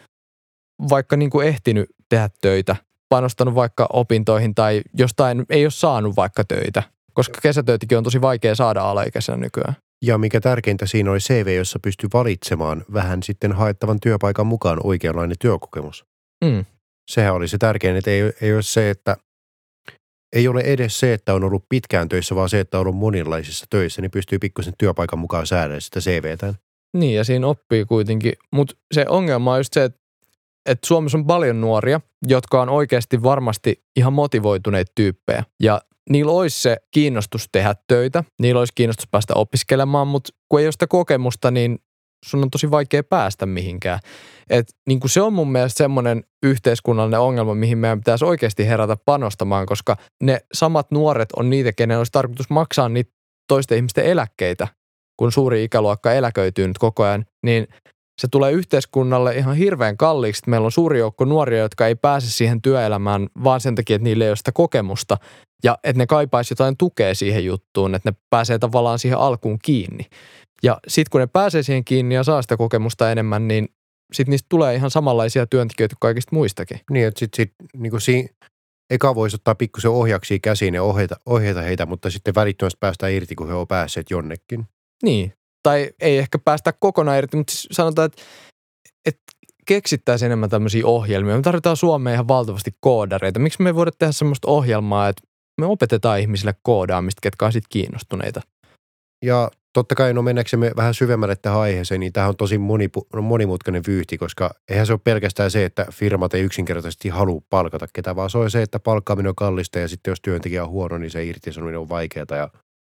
vaikka niin kuin ehtinyt tehdä töitä, panostanut vaikka opintoihin tai jostain ei ole saanut vaikka töitä, koska kesätöitäkin on tosi vaikea saada alaikäisenä nykyään. Ja mikä tärkeintä, siinä oli C V, jossa pystyy valitsemaan vähän sitten haettavan työpaikan mukaan oikeanlainen työkokemus. Mm. Sehän oli se tärkein, että ei, ei ole se, että ei ole edes se, että on ollut pitkään töissä, vaan se, että on ollut monenlaisissa töissä, niin pystyy pikkusen työpaikan mukaan säädellä sitä C V:tään. Niin, ja siinä oppii kuitenkin. Mutta se ongelma on just se, että, että Suomessa on paljon nuoria, jotka on oikeasti varmasti ihan motivoituneita tyyppejä. Ja niillä olisi se kiinnostus tehdä töitä, niillä olisi kiinnostus päästä opiskelemaan, mutta kun ei ole sitä kokemusta, niin sun on tosi vaikea päästä mihinkään. Et, niin kuin se on mun mielestä semmoinen yhteiskunnallinen ongelma, mihin meidän pitäisi oikeasti herätä panostamaan, koska ne samat nuoret on niitä, kenen olisi tarkoitus maksaa niitä toisten ihmisten eläkkeitä, kun suuri ikäluokka eläköityy nyt koko ajan, niin se tulee yhteiskunnalle ihan hirveän kalliiksi, että meillä on suuri joukko nuoria, jotka ei pääse siihen työelämään vaan sen takia, että niillä ei ole sitä kokemusta ja että ne kaipaisi jotain tukea siihen juttuun, että ne pääsee tavallaan siihen alkuun kiinni. Ja sitten kun ne pääsee siihen kiinni ja saa sitä kokemusta enemmän, niin sitten niistä tulee ihan samanlaisia työntekijöitä kuin kaikista muistakin. Niin, että sitten sit, niin siinä eka voisi ottaa pikkusen ohjaksia käsiin ja ohjeita, ohjeita heitä, mutta sitten välittömästi päästään irti, kun he on päässeet jonnekin. Niin, tai ei ehkä päästä kokonaan irti, mutta sanotaan, että, että keksittäisiin enemmän tämmöisiä ohjelmia. Me tarvitaan Suomeen ihan valtavasti koodareita. Miksi me ei voida tehdä semmoista ohjelmaa, että me opetetaan ihmisille koodaamista, ketkä on sitten kiinnostuneita? Ja totta kai, no mennäksemme vähän syvemmälle tähän aiheeseen, niin tämä on tosi monipu- monimutkainen vyyhti, koska eihän se ole pelkästään se, että firmat ei yksinkertaisesti halua palkata ketään, vaan se on se, että palkkaaminen on kallista ja sitten jos työntekijä on huono, niin se irtisanominen on vaikeaa. Ja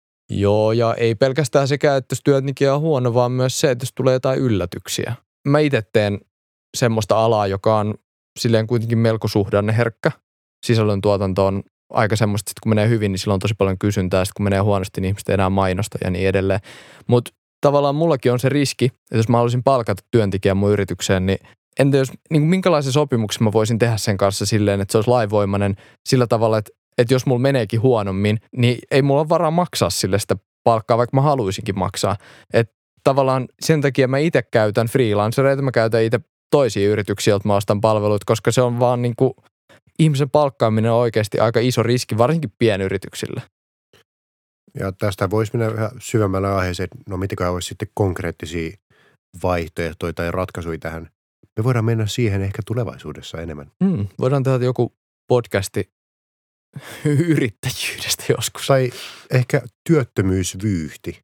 Joo, ja ei pelkästään sekä, että jos työntekijä on huono, vaan myös se, että jos tulee jotain yllätyksiä. Mä itse teen semmoista alaa, joka on silleen kuitenkin melko suhdanneherkkä. Sisällöntuotanto on aika semmoista, että kun menee hyvin, niin silloin on tosi paljon kysyntää, ja sitten kun menee huonosti, niin ihmiset ei enää mainosta ja niin edelleen. Mutta tavallaan mullakin on se riski, että jos mä haluaisin palkata työntekijän mun yritykseen, niin entä jos, niin kuin minkälaisen sopimuksen mä voisin tehdä sen kanssa silleen, että se olisi lainvoimainen sillä tavalla, että, että jos mulla meneekin huonommin, niin ei mulla ole varaa maksaa sille sitä palkkaa, vaikka mä haluaisinkin maksaa. Että tavallaan sen takia mä itse käytän freelancereita, mä käytän itse toisia yrityksiä, joilta mä ostan palveluita, koska se on vaan niin kuin ihmisen palkkaaminen on oikeasti aika iso riski, varsinkin pienyrityksille. Ja tästä voisi mennä vähän syvemmällä aiheeseen, no mitkä olisi sitten konkreettisia vaihtoehtoja tai ratkaisuja tähän. Me voidaan mennä siihen ehkä tulevaisuudessa enemmän. Mm, voidaan tehdä joku podcasti yrittäjyydestä joskus. Tai ehkä työttömyysvyyhti.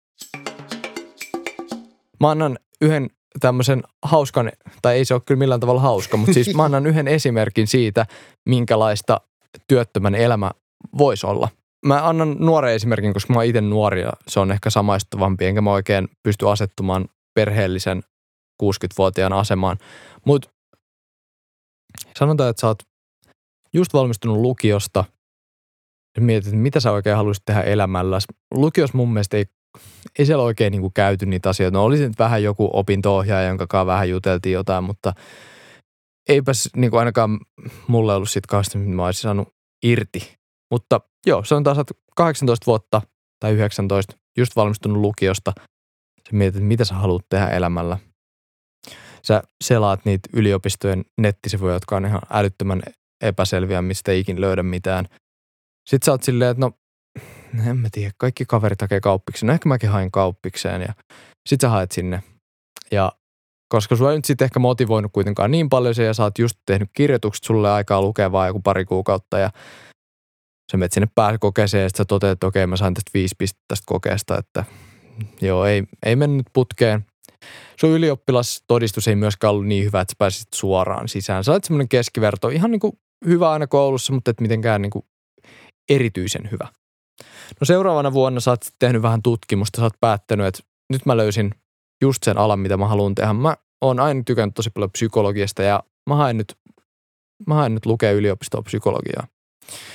Mä annan yhden tämmöisen hauskan, tai ei se ole kyllä millään tavalla hauska, mutta siis mä annan yhden esimerkin siitä, minkälaista työttömän elämä voisi olla. Mä annan nuoren esimerkin, koska mä oon itse nuori ja se on ehkä samaistuvampi, enkä mä oikein pysty asettumaan perheellisen kuusikymmentävuotiaan asemaan. Mutta sanotaan, että sä oot just valmistunut lukiosta ja mietit, että mitä sä oikein haluaisit tehdä elämällä. Lukiossa mun mielestä ei Ei siellä oikein niin kuin käyty niitä asioita. No oli se nyt vähän joku opinto-ohjaaja, jonka kanssa vähän juteltiin jotain, mutta eipäs niin kuin ainakaan mulle ollut sitten kauheasti, mitä mä olisin saanut irti. Mutta joo, sanotaan, että kahdeksantoista vuotta tai yhdeksäntoista, just valmistunut lukiosta. Sä mietit, että mitä sä haluat tehdä elämällä. Sä selaat niitä yliopistojen nettisivuja, jotka on ihan älyttömän epäselviä, mistä ei ikin löydä mitään. Sitten sä oot silleen, että no en mä tiedä, kaikki kaverit hakee kauppikseen. No ehkä mäkin hain kauppikseen ja sit sä haet sinne. Ja koska sulla ei nyt sitten ehkä motivoinut kuitenkaan niin paljon se ja sä oot just tehnyt kirjoitukset, sulle aikaa lukea vaan joku pari kuukautta ja sä menet sinne pääsykokeeseen ja sit sä toteat, että okei mä sain tästä viisi pistettä tästä kokeesta, että joo ei, ei mennyt putkeen. Sun ylioppilastodistus ei myöskään ollut niin hyvä, että sä pääsit suoraan sisään. Sä olet semmoinen keskiverto, ihan niin kuin hyvä aina koulussa, mutta et mitenkään niin kuin erityisen hyvä. No seuraavana vuonna sä oot tehnyt vähän tutkimusta, sä oot päättänyt, että nyt mä löysin just sen alan, mitä mä haluan tehdä. Mä oon aina tykännyt tosi paljon psykologiasta ja mä haen nyt, mä haen nyt lukea yliopistoa psykologiaa.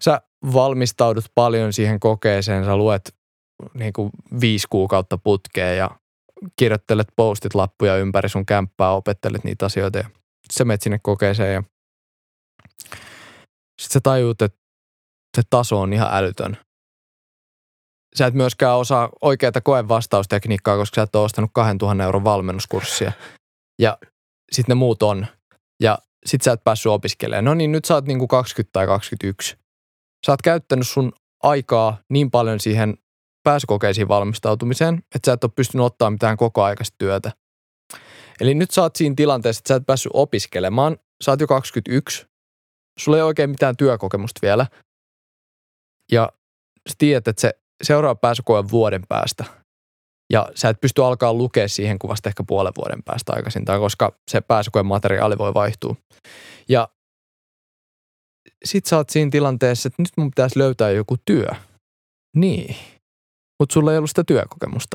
Sä valmistaudut paljon siihen kokeeseen, sä luet niin kuin viisi kuukautta putkeen ja kirjoittelet postit lappuja ympäri sun kämppää, opettelet niitä asioita ja sä menet sinne kokeeseen ja sit sä tajuut, että se taso on ihan älytön. Sä et myöskään osaa oikeata koevastaustekniikkaa, koska sä et ole ostanut kahdentuhannen euron valmennuskurssia. Ja sit ne muut on. Ja sit sä et päässyt opiskelemaan. No niin, nyt sä oot niinku kaksikymmentä tai kaksikymmentäyksi. Sä oot käyttänyt sun aikaa niin paljon siihen pääsykokeisiin valmistautumiseen, että sä et ole pystynyt ottaa mitään kokoaikaista työtä. Eli nyt sä oot siinä tilanteessa, että sä et päässyt opiskelemaan. Sä oot jo kaksikymmentäyksi. Sulla ei oikein mitään työkokemusta vielä. Ja sä tiedät, että se seuraava pääsykoe on vuoden päästä. Ja sä et pysty alkaa lukea siihen kuvasta ehkä puolen vuoden päästä aikaisintaan, koska se pääsykoen materiaali voi vaihtua. Ja sit sä oot siinä tilanteessa, että nyt mun pitäisi löytää joku työ. Niin. Mutta sulla ei ollut sitä työkokemusta.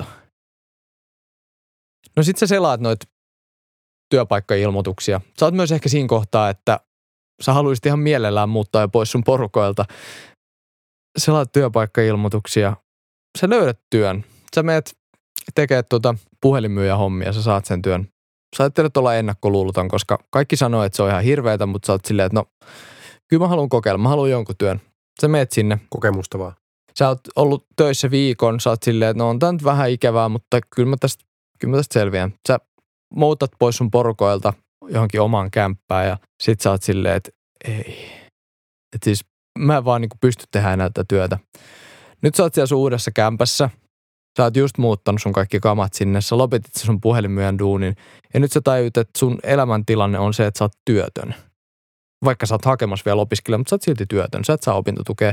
No sit sä selaat noita työpaikkailmoituksia. Sä oot myös ehkä siinä kohtaa, että sä haluaisit ihan mielellään muuttaa jo pois sun porukoilta. Selaat työpaikkailmoituksia. Sä löydät työn. Sä meet tekee tuota puhelinmyyjä hommia, sä saat sen työn. Sä ajattelet olla ennakkoluuloton, koska kaikki sanoo, että se on ihan hirveetä, mutta sä oot silleen, että no, kyllä mä haluan kokeilla, mä haluan jonkun työn. Sä meet sinne. Kokemusta vaan. Sä oot ollut töissä viikon, sä oot silleen, että no on tää nyt vähän ikävää, mutta kyllä mä tästä, kyllä mä tästä selviän. Sä muutat pois sun porukoilta johonkin omaan kämppään ja sit sä oot silleen, että ei. Että siis mä en vaan niinku pysty tehdä enää tätä työtä. Nyt sä oot siellä sun uudessa kämpässä. Sä oot just muuttanut sun kaikki kamat sinne, sä lopetit sun puhelinmyyjän duunin ja nyt sä tajut, että sun elämäntilanne on se, että sä oot työtön. Vaikka sä oot hakemassa vielä opiskelemaan, mutta sä oot silti työtön, sä et saa opintotukea.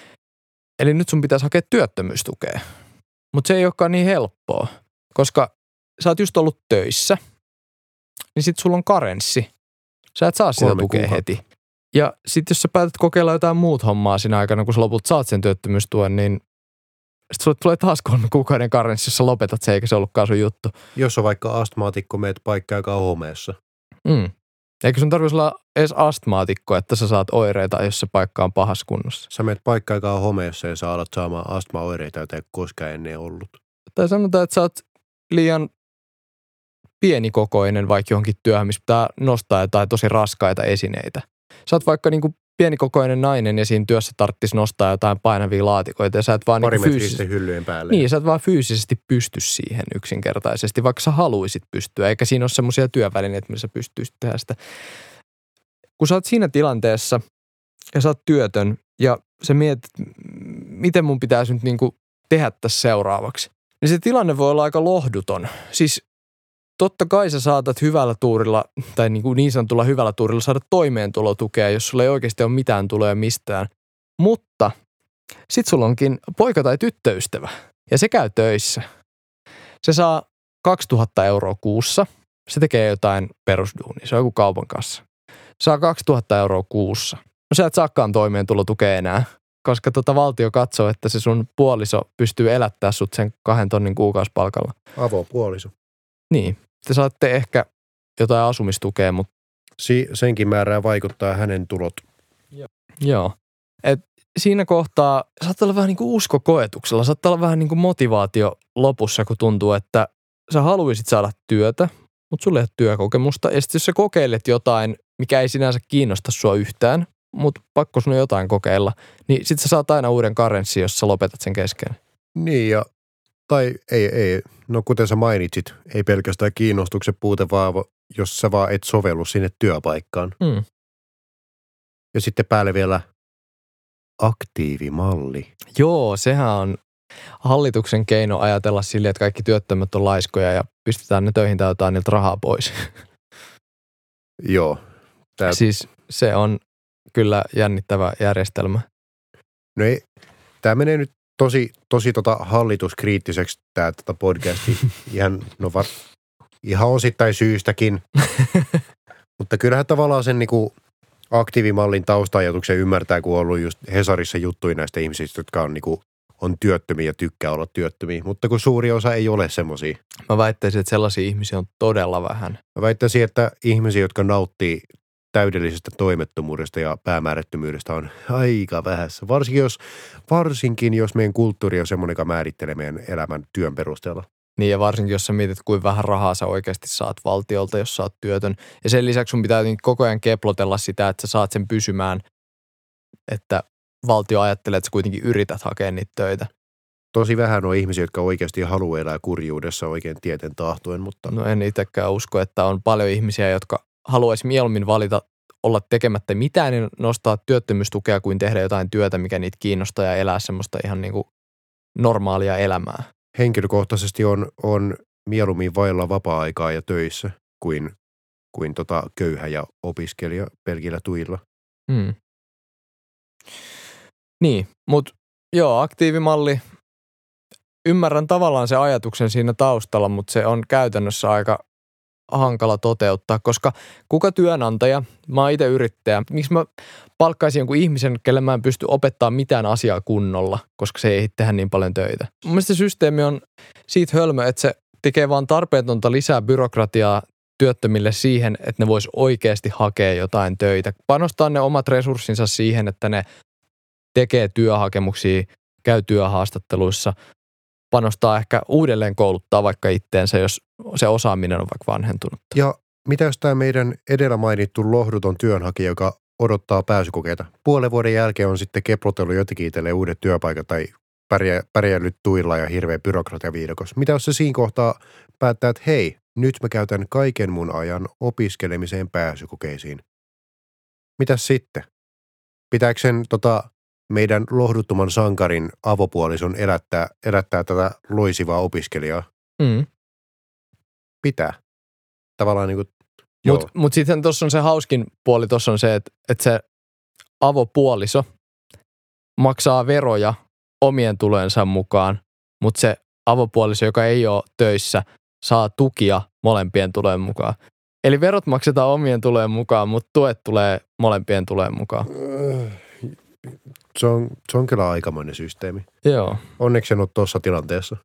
Eli nyt sun pitäisi hakea työttömyystukea. Mutta se ei olekaan niin helppoa, koska sä oot just ollut töissä, niin sit sulla on karenssi. Sä et saa sitä Kolme tukea kuukautta. heti. Ja sit jos sä päätät kokeilla jotain muut hommaa siinä aikana, kun sä lopulta saat sen työttömyystuen, niin sitten sulle tulee taas kolme kuukauden karenssi, jos sä lopetat se, eikä se ollutkaan sun juttu. Jos on vaikka astmaatikko, meet paikka-aikaa homeessa. Mm. Eikä sun tarvitsisi olla edes astmaatikko, että sä saat oireita, jos se paikka on pahassa kunnossa. Sä meet paikka-aikaa homeessa ja sä alat saamaan astmaoireita, joita ei koskaan ennen ollut. Tai sanotaan, että sä oot liian pienikokoinen vaikka johonkin työhön, missä pitää nostaa jotain tosi raskaita esineitä. Sä oot vaikka niinku pienikokoinen nainen ja siinä työssä tarvitsisi nostaa jotain painavia laatikoita ja sä et vaan niinku fyysisesti... Parimetristen hyllyjen päälle. Niin, sä et vaan fyysisesti pysty siihen yksinkertaisesti, vaikka sä haluisit pystyä, eikä siinä ole semmoisia työvälineitä, millä sä pystyisit tehdä sitä. Kun sä oot siinä tilanteessa ja sä oot työtön ja sä mietit, miten mun pitäisi nyt niinku tehdä tässä seuraavaksi, niin se tilanne voi olla aika lohduton. Siis totta kai sä saatat hyvällä tuurilla, tai niin, kuin niin sanotulla hyvällä tuurilla saada toimeentulotukea, jos sulla ei oikeasti ole mitään tuloja mistään. Mutta sit sulla onkin poika tai tyttöystävä, ja se käy töissä. Se saa kaksituhatta euroa kuussa, se tekee jotain perusduunia, se on joku kaupan kanssa. Saa kaksituhatta euroa kuussa. No sä et saakaan toimeentulotukea enää, koska tota valtio katsoo, että se sun puoliso pystyy elättää sut sen kahden tonnin kuukausipalkalla. Avopuoliso. Niin. Te saatte ehkä jotain asumistukea, mutta... Si- senkin määrää vaikuttaa hänen tulot. Joo. Et siinä kohtaa saattaa olla vähän niin kuin uskokoetuksella, saattaa olla vähän niin kuin motivaatio lopussa, kun tuntuu, että sä haluaisit saada työtä, mutta sulla ei ole työkokemusta. Ja sitten jos sä kokeilet jotain, mikä ei sinänsä kiinnosta sua yhtään, mutta pakko sun on jotain kokeilla, niin sit sä saat aina uuden karenssin, jos sä lopetat sen kesken. Niin ja, tai ei, ei, no kuten sä mainitsit, ei pelkästään kiinnostuksen puute, vaan jos sä vaan et sovellu sinne työpaikkaan. Hmm. Ja sitten päälle vielä aktiivimalli. Joo, sehän on hallituksen keino ajatella silleen, että kaikki työttömät on laiskoja ja pistetään ne töihin tai jotain niiltä rahaa pois. Joo. Tää... Siis se on kyllä jännittävä järjestelmä. No ei, tää menee nyt tosi, tosi tota hallituskriittiseksi tää tota podcasti. Ihan, no var, ihan osittain syystäkin. Mutta kyllähän tavallaan sen niinku aktiivimallin tausta-ajatuksen ymmärtää, kun on ollut just Hesarissa juttuja näistä ihmisistä, jotka on, niinku, on työttömiä ja tykkää olla työttömiä. Mutta kun suuri osa ei ole semmoisia. Mä väittäisin, että sellaisia ihmisiä on todella vähän. Mä väittäisin, että ihmisiä, jotka nauttii täydellisestä toimettomuudesta ja päämäärättömyydestä on aika vähässä. Varsinkin jos, varsinkin jos meidän kulttuuri on semmoinen, joka määrittelee meidän elämän työn perusteella. Niin ja varsinkin, jos sä mietit, kuinka vähän rahaa sä oikeasti saat valtiolta, jos sä oot työtön. Ja sen lisäksi sun pitää koko ajan keplotella sitä, että sä saat sen pysymään, että valtio ajattelee, että sä kuitenkin yrität hakea niitä töitä. Tosi vähän on ihmisiä, jotka oikeasti haluaa elää kurjuudessa oikein tieten tahtoen, mutta... No en itsekään usko, että on paljon ihmisiä, jotka haluaisi mieluummin valita olla tekemättä mitään ja nostaa työttömyystukea kuin tehdä jotain työtä, mikä niitä kiinnostaa ja elää semmoista ihan niin kuin normaalia elämää. Henkilökohtaisesti on, on mieluummin vailla vapaa-aikaa ja töissä kuin, kuin tota köyhä ja opiskelija pelkillä tuilla. Hmm. Niin, mutta joo, aktiivimalli. Ymmärrän tavallaan se ajatuksen siinä taustalla, mutta se on käytännössä aika hankala toteuttaa, koska kuka työnantaja, mä oon itse yrittäjä, miksi mä palkkaisin jonkun ihmisen, kelle mä en pysty opettaa mitään asiaa kunnolla, koska se ei tehdä niin paljon töitä. Mun mielestä se systeemi on siitä hölmö, että se tekee vaan tarpeetonta lisää byrokratiaa työttömille siihen, että ne vois oikeasti hakea jotain töitä. Panostaa ne omat resurssinsa siihen, että ne tekee työhakemuksia, käy työhaastatteluissa, panostaa ehkä uudelleen kouluttaa vaikka itteensä, jos se osaaminen on vaikka vanhentunut. Ja mitä jos tämä meidän edellä mainittu lohduton työnhakija, joka odottaa pääsykokeita, puolen vuoden jälkeen on sitten keplotellut jotenkin itselleen uudet työpaikat tai pärjää, pärjännyt tuilla ja hirveä byrokratiaviidakossa. Mitä jos se siinä kohtaa päättää, että hei, nyt mä käytän kaiken mun ajan opiskelemiseen pääsykokeisiin. Mitäs sitten? Pitääkö sen tota, meidän lohduttoman sankarin avopuolison elättää, elättää tätä loisivaa opiskelijaa? Mm. Pitää. Tavallaan niin kuin, Mutta mut sitten tuossa on se hauskin puoli, tuossa on se, että, että se avopuoliso maksaa veroja omien tulojensa mukaan, mutta se avopuoliso, joka ei ole töissä, saa tukia molempien tulojen mukaan. Eli verot maksetaan omien tulojen mukaan, mutta tuet tulee molempien tulojen mukaan. Se on, se on kyllä aikamoinen systeemi. Joo. Onneksi en ole tuossa tilanteessa.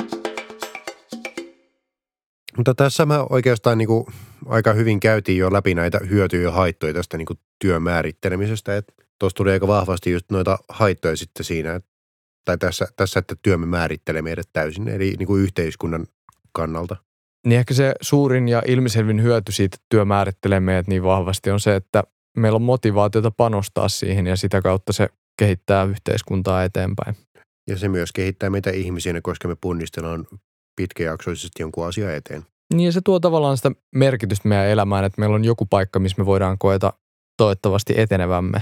Mutta tässä mä oikeastaan niin kuin aika hyvin käytiin jo läpi näitä hyötyjä ja haittoja tästä niin kuin työn määrittelemisestä. Tuossa tuli aika vahvasti just noita haittoja sitten siinä, että, tai tässä, tässä, että työmme määrittelee meidät täysin, eli niin kuin yhteiskunnan kannalta. Niin ehkä se suurin ja ilmiselvin hyöty siitä, että työ määrittelee meidät niin vahvasti, on se, että meillä on motivaatiota panostaa siihen ja sitä kautta se kehittää yhteiskuntaa eteenpäin. Ja se myös kehittää meitä ihmisinä, koska me punnistellaan pitkäjaksoisesti jonkun asian eteen. Niin ja se tuo tavallaan sitä merkitystä meidän elämään, että meillä on joku paikka, missä me voidaan koeta toivottavasti etenevämme.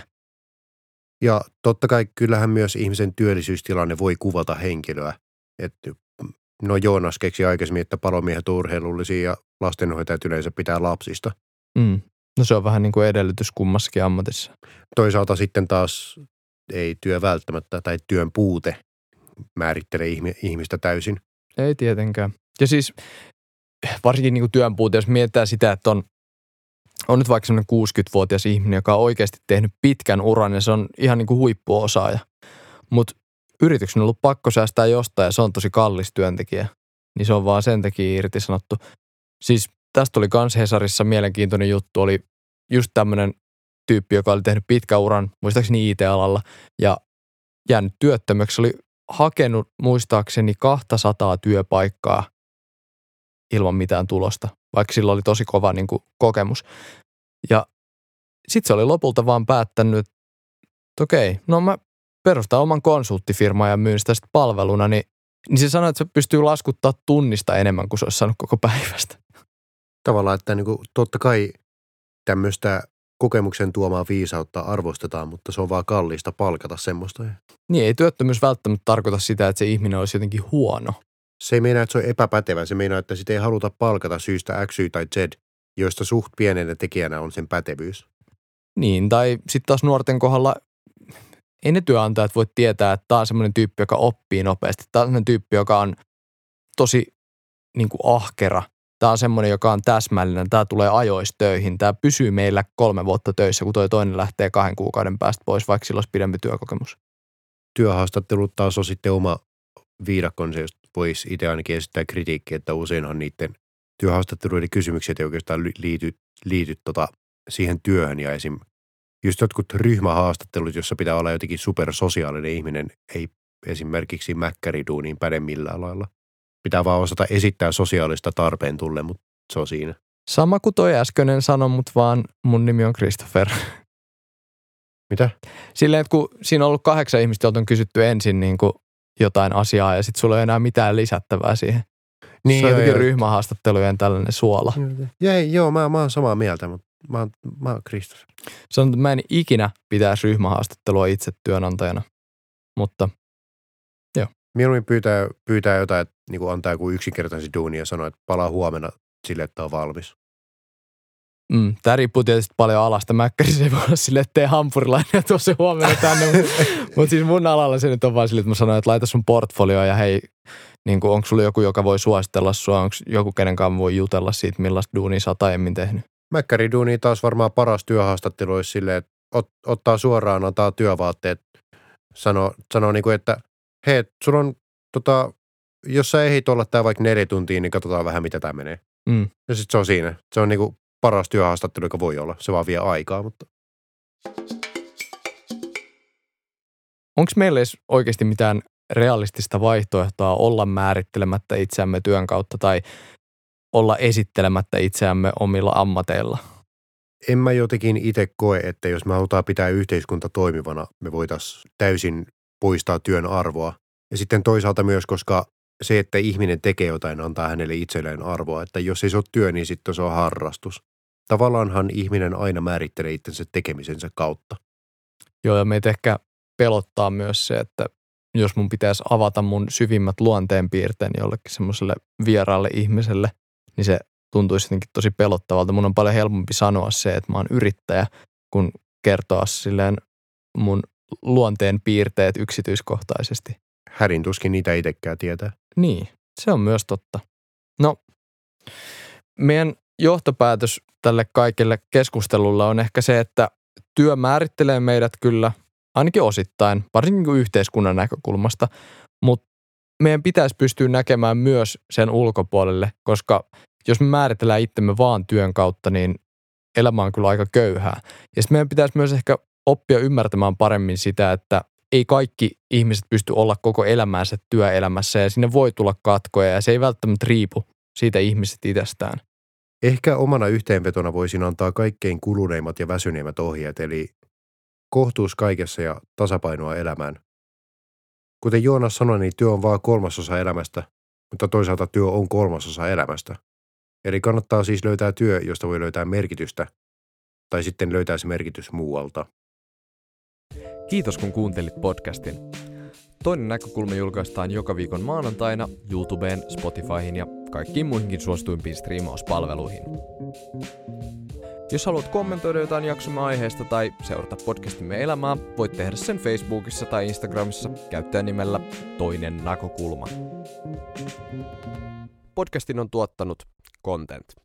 Ja totta kai kyllähän myös ihmisen työllisyystilanne voi kuvata henkilöä. Että no Joonas keksi aikaisemmin, että palomiehet on urheilullisia ja lastenhoitajat yleensä pitää lapsista. Mm. No se on vähän niin kuin edellytys kummassakin ammatissa. Toisaalta sitten taas ei työ välttämättä tai työn puute määrittele ihmistä täysin. Ei tietenkään. Ja siis varsinkin niin kuin työn puute, jos mietitään sitä, että on, on nyt vaikka semmoinen kuusikymmentävuotias ihminen, joka on oikeasti tehnyt pitkän uran ja se on ihan niin kuin huippuosaaja. Mutta yrityksen on ollut pakko säästää jostain ja se on tosi kallis työntekijä. Niin se on vaan sen takia irtisanottu. Siis tästä tuli kans Hesarissa mielenkiintoinen juttu. Oli just tämmöinen tyyppi, joka oli tehnyt pitkän uran, muistaakseni I T-alalla, ja jäänyt työttömäksi. Oli hakenut muistaakseni kaksisataa työpaikkaa ilman mitään tulosta, vaikka sillä oli tosi kova niin kuin, kokemus. Ja sitten se oli lopulta vaan päättänyt, että okei, no mä perustan oman konsulttifirman ja myyn sitä palveluna, niin, niin se sanoi, että se pystyy laskuttaa tunnista enemmän kuin se olisi saanut koko päivästä. Tavallaan, että niin kuin, totta kai tämmöistä kokemuksen tuomaa viisautta arvostetaan, mutta se on vaan kallista palkata semmoista. Niin, ei työttömyys välttämättä tarkoita sitä, että se ihminen olisi jotenkin huono. Se ei meinaa, että se on epäpätevä. Se meinaa, että sitä ei haluta palkata syystä X, Y tai Z, joista suht pienenä tekijänä on sen pätevyys. Niin, tai sitten taas nuorten kohdalla ei ne työnantajat voi tietää, että tämä on semmoinen tyyppi, joka oppii nopeasti. Tämä on semmoinen tyyppi, joka on tosi niin kuin ahkera. Tämä on semmoinen, joka on täsmällinen. Tämä tulee ajoissa töihin. Tämä pysyy meillä kolme vuotta töissä, kun toi toinen lähtee kahden kuukauden päästä pois, vaikka sillä olisi pidempi työkokemus. Työhaastattelut taas on sitten oma viidakkonsa, josta voisi itse ainakin esittää kritiikkiä, että useinhan niiden työhaastatteluiden kysymykset ei oikeastaan liity, liity tota siihen työhön ja esim. Just jotkut ryhmähaastattelut, jossa pitää olla jotenkin supersosiaalinen ihminen, ei esimerkiksi mäkkäriduuniin päde millään lailla. Pitää vaan osata esittää sosiaalista tarpeen tulle, mutta se on siinä. Sama kuin toi äskeinen sanoi, mutta vaan mun nimi on Christopher. Mitä? Silleen, että kun siinä on ollut kahdeksan ihmistä, jolta on kysytty ensin niin kuin jotain asiaa ja sitten sulla ei enää mitään lisättävää siihen. Niin, se on jotenkin ryhmähaastattelujen tällainen suola. Jäi, joo, mä, mä oon samaa mieltä, mutta mä oon, mä oon Christopher. Sanon, että mä en ikinä pitäisi ryhmähaastattelua itse työnantajana, mutta joo. Mieluummin pyytää, pyytää jotain, että niin kuin antaa joku yksinkertaisen duuni ja sanoo, että palaa huomenna sille, että on valmis. Mm, tämä riippuu tietysti paljon alasta. Mäkkärissä ei voi olla silleen, että tee hampurilainen ja tuo se huomenna tänne. Mutta mut siis mun alalla se nyt on vaan silleen, että mä sanoin, että laita sun portfolio ja hei, niin kuin, onko sulla joku, joka voi suositella sua, onko joku, kenen kanssa voi jutella siitä, millaista duunia sä oot aiemmin tehnyt. Mäkkäriduuni taas varmaan paras työhaastattelu olisi silleen, että ot, ottaa suoraan, antaa työvaatteet, sanoo, sanoo niin kuin, että hei, sulla on, tota, jos sä ehdit olla tää vaikka neljä tuntia, niin katsotaan vähän, mitä tää menee. Mm. Ja sitten se on siinä. Se on niin kuin paras työhaastattelu, joka voi olla. Se vaan vie aikaa, mutta... Onko meillä edes oikeasti mitään realistista vaihtoehtoa olla määrittelemättä itseämme työn kautta tai olla esittelemättä itseämme omilla ammateilla? En mä jotenkin itse koe, että jos me halutaan pitää yhteiskunta toimivana, me voitaisiin täysin poistaa työn arvoa. Ja sitten toisaalta myös, koska se, että ihminen tekee jotain, antaa hänelle itselleen arvoa. Että jos ei se ole työ, niin sitten se on harrastus. Tavallaanhan ihminen aina määrittelee itsensä tekemisensä kautta. Joo, ja meitä ehkä pelottaa myös se, että jos mun pitäisi avata mun syvimmät luonteenpiirteeni jollekin semmoiselle vieraalle ihmiselle, niin se tuntuisi jotenkin tosi pelottavalta. Mun on paljon helpompi sanoa se, että mä oon yrittäjä, kun kertoa silleen mun luonteen piirteet yksityiskohtaisesti. Hädin tuskin niitä itsekään tietää. Niin, se on myös totta. No, meidän johtopäätös tälle kaikille keskustelulle on ehkä se, että työ määrittelee meidät kyllä, ainakin osittain, varsinkin yhteiskunnan näkökulmasta, mutta meidän pitäisi pystyä näkemään myös sen ulkopuolelle, koska jos me määritellään itsemme vaan työn kautta, niin elämä on kyllä aika köyhää. Ja sitten meidän pitäisi myös ehkä oppia ymmärtämään paremmin sitä, että ei kaikki ihmiset pysty olla koko elämänsä työelämässä ja sinne voi tulla katkoja ja se ei välttämättä riipu siitä ihmiset itsestään. Ehkä omana yhteenvetona voisin antaa kaikkein kuluneimmat ja väsyneimmät ohjeet, eli kohtuus kaikessa ja tasapainoa elämään. Kuten Joonas sanoi, niin työ on vain kolmasosa elämästä, mutta toisaalta työ on kolmasosa elämästä. Eli kannattaa siis löytää työ, josta voi löytää merkitystä, tai sitten löytää se merkitys muualta. Kiitos kun kuuntelit podcastin. Toinen näkökulma julkaistaan joka viikon maanantaina YouTubeen, Spotifyhin ja kaikkiin muihinkin suosituimpiin striimauspalveluihin. Jos haluat kommentoida jotain jaksomme aiheesta tai seurata podcastimme elämää, voit tehdä sen Facebookissa tai Instagramissa käyttäjänimellä Toinen näkökulma. Podcastin on tuottanut Content.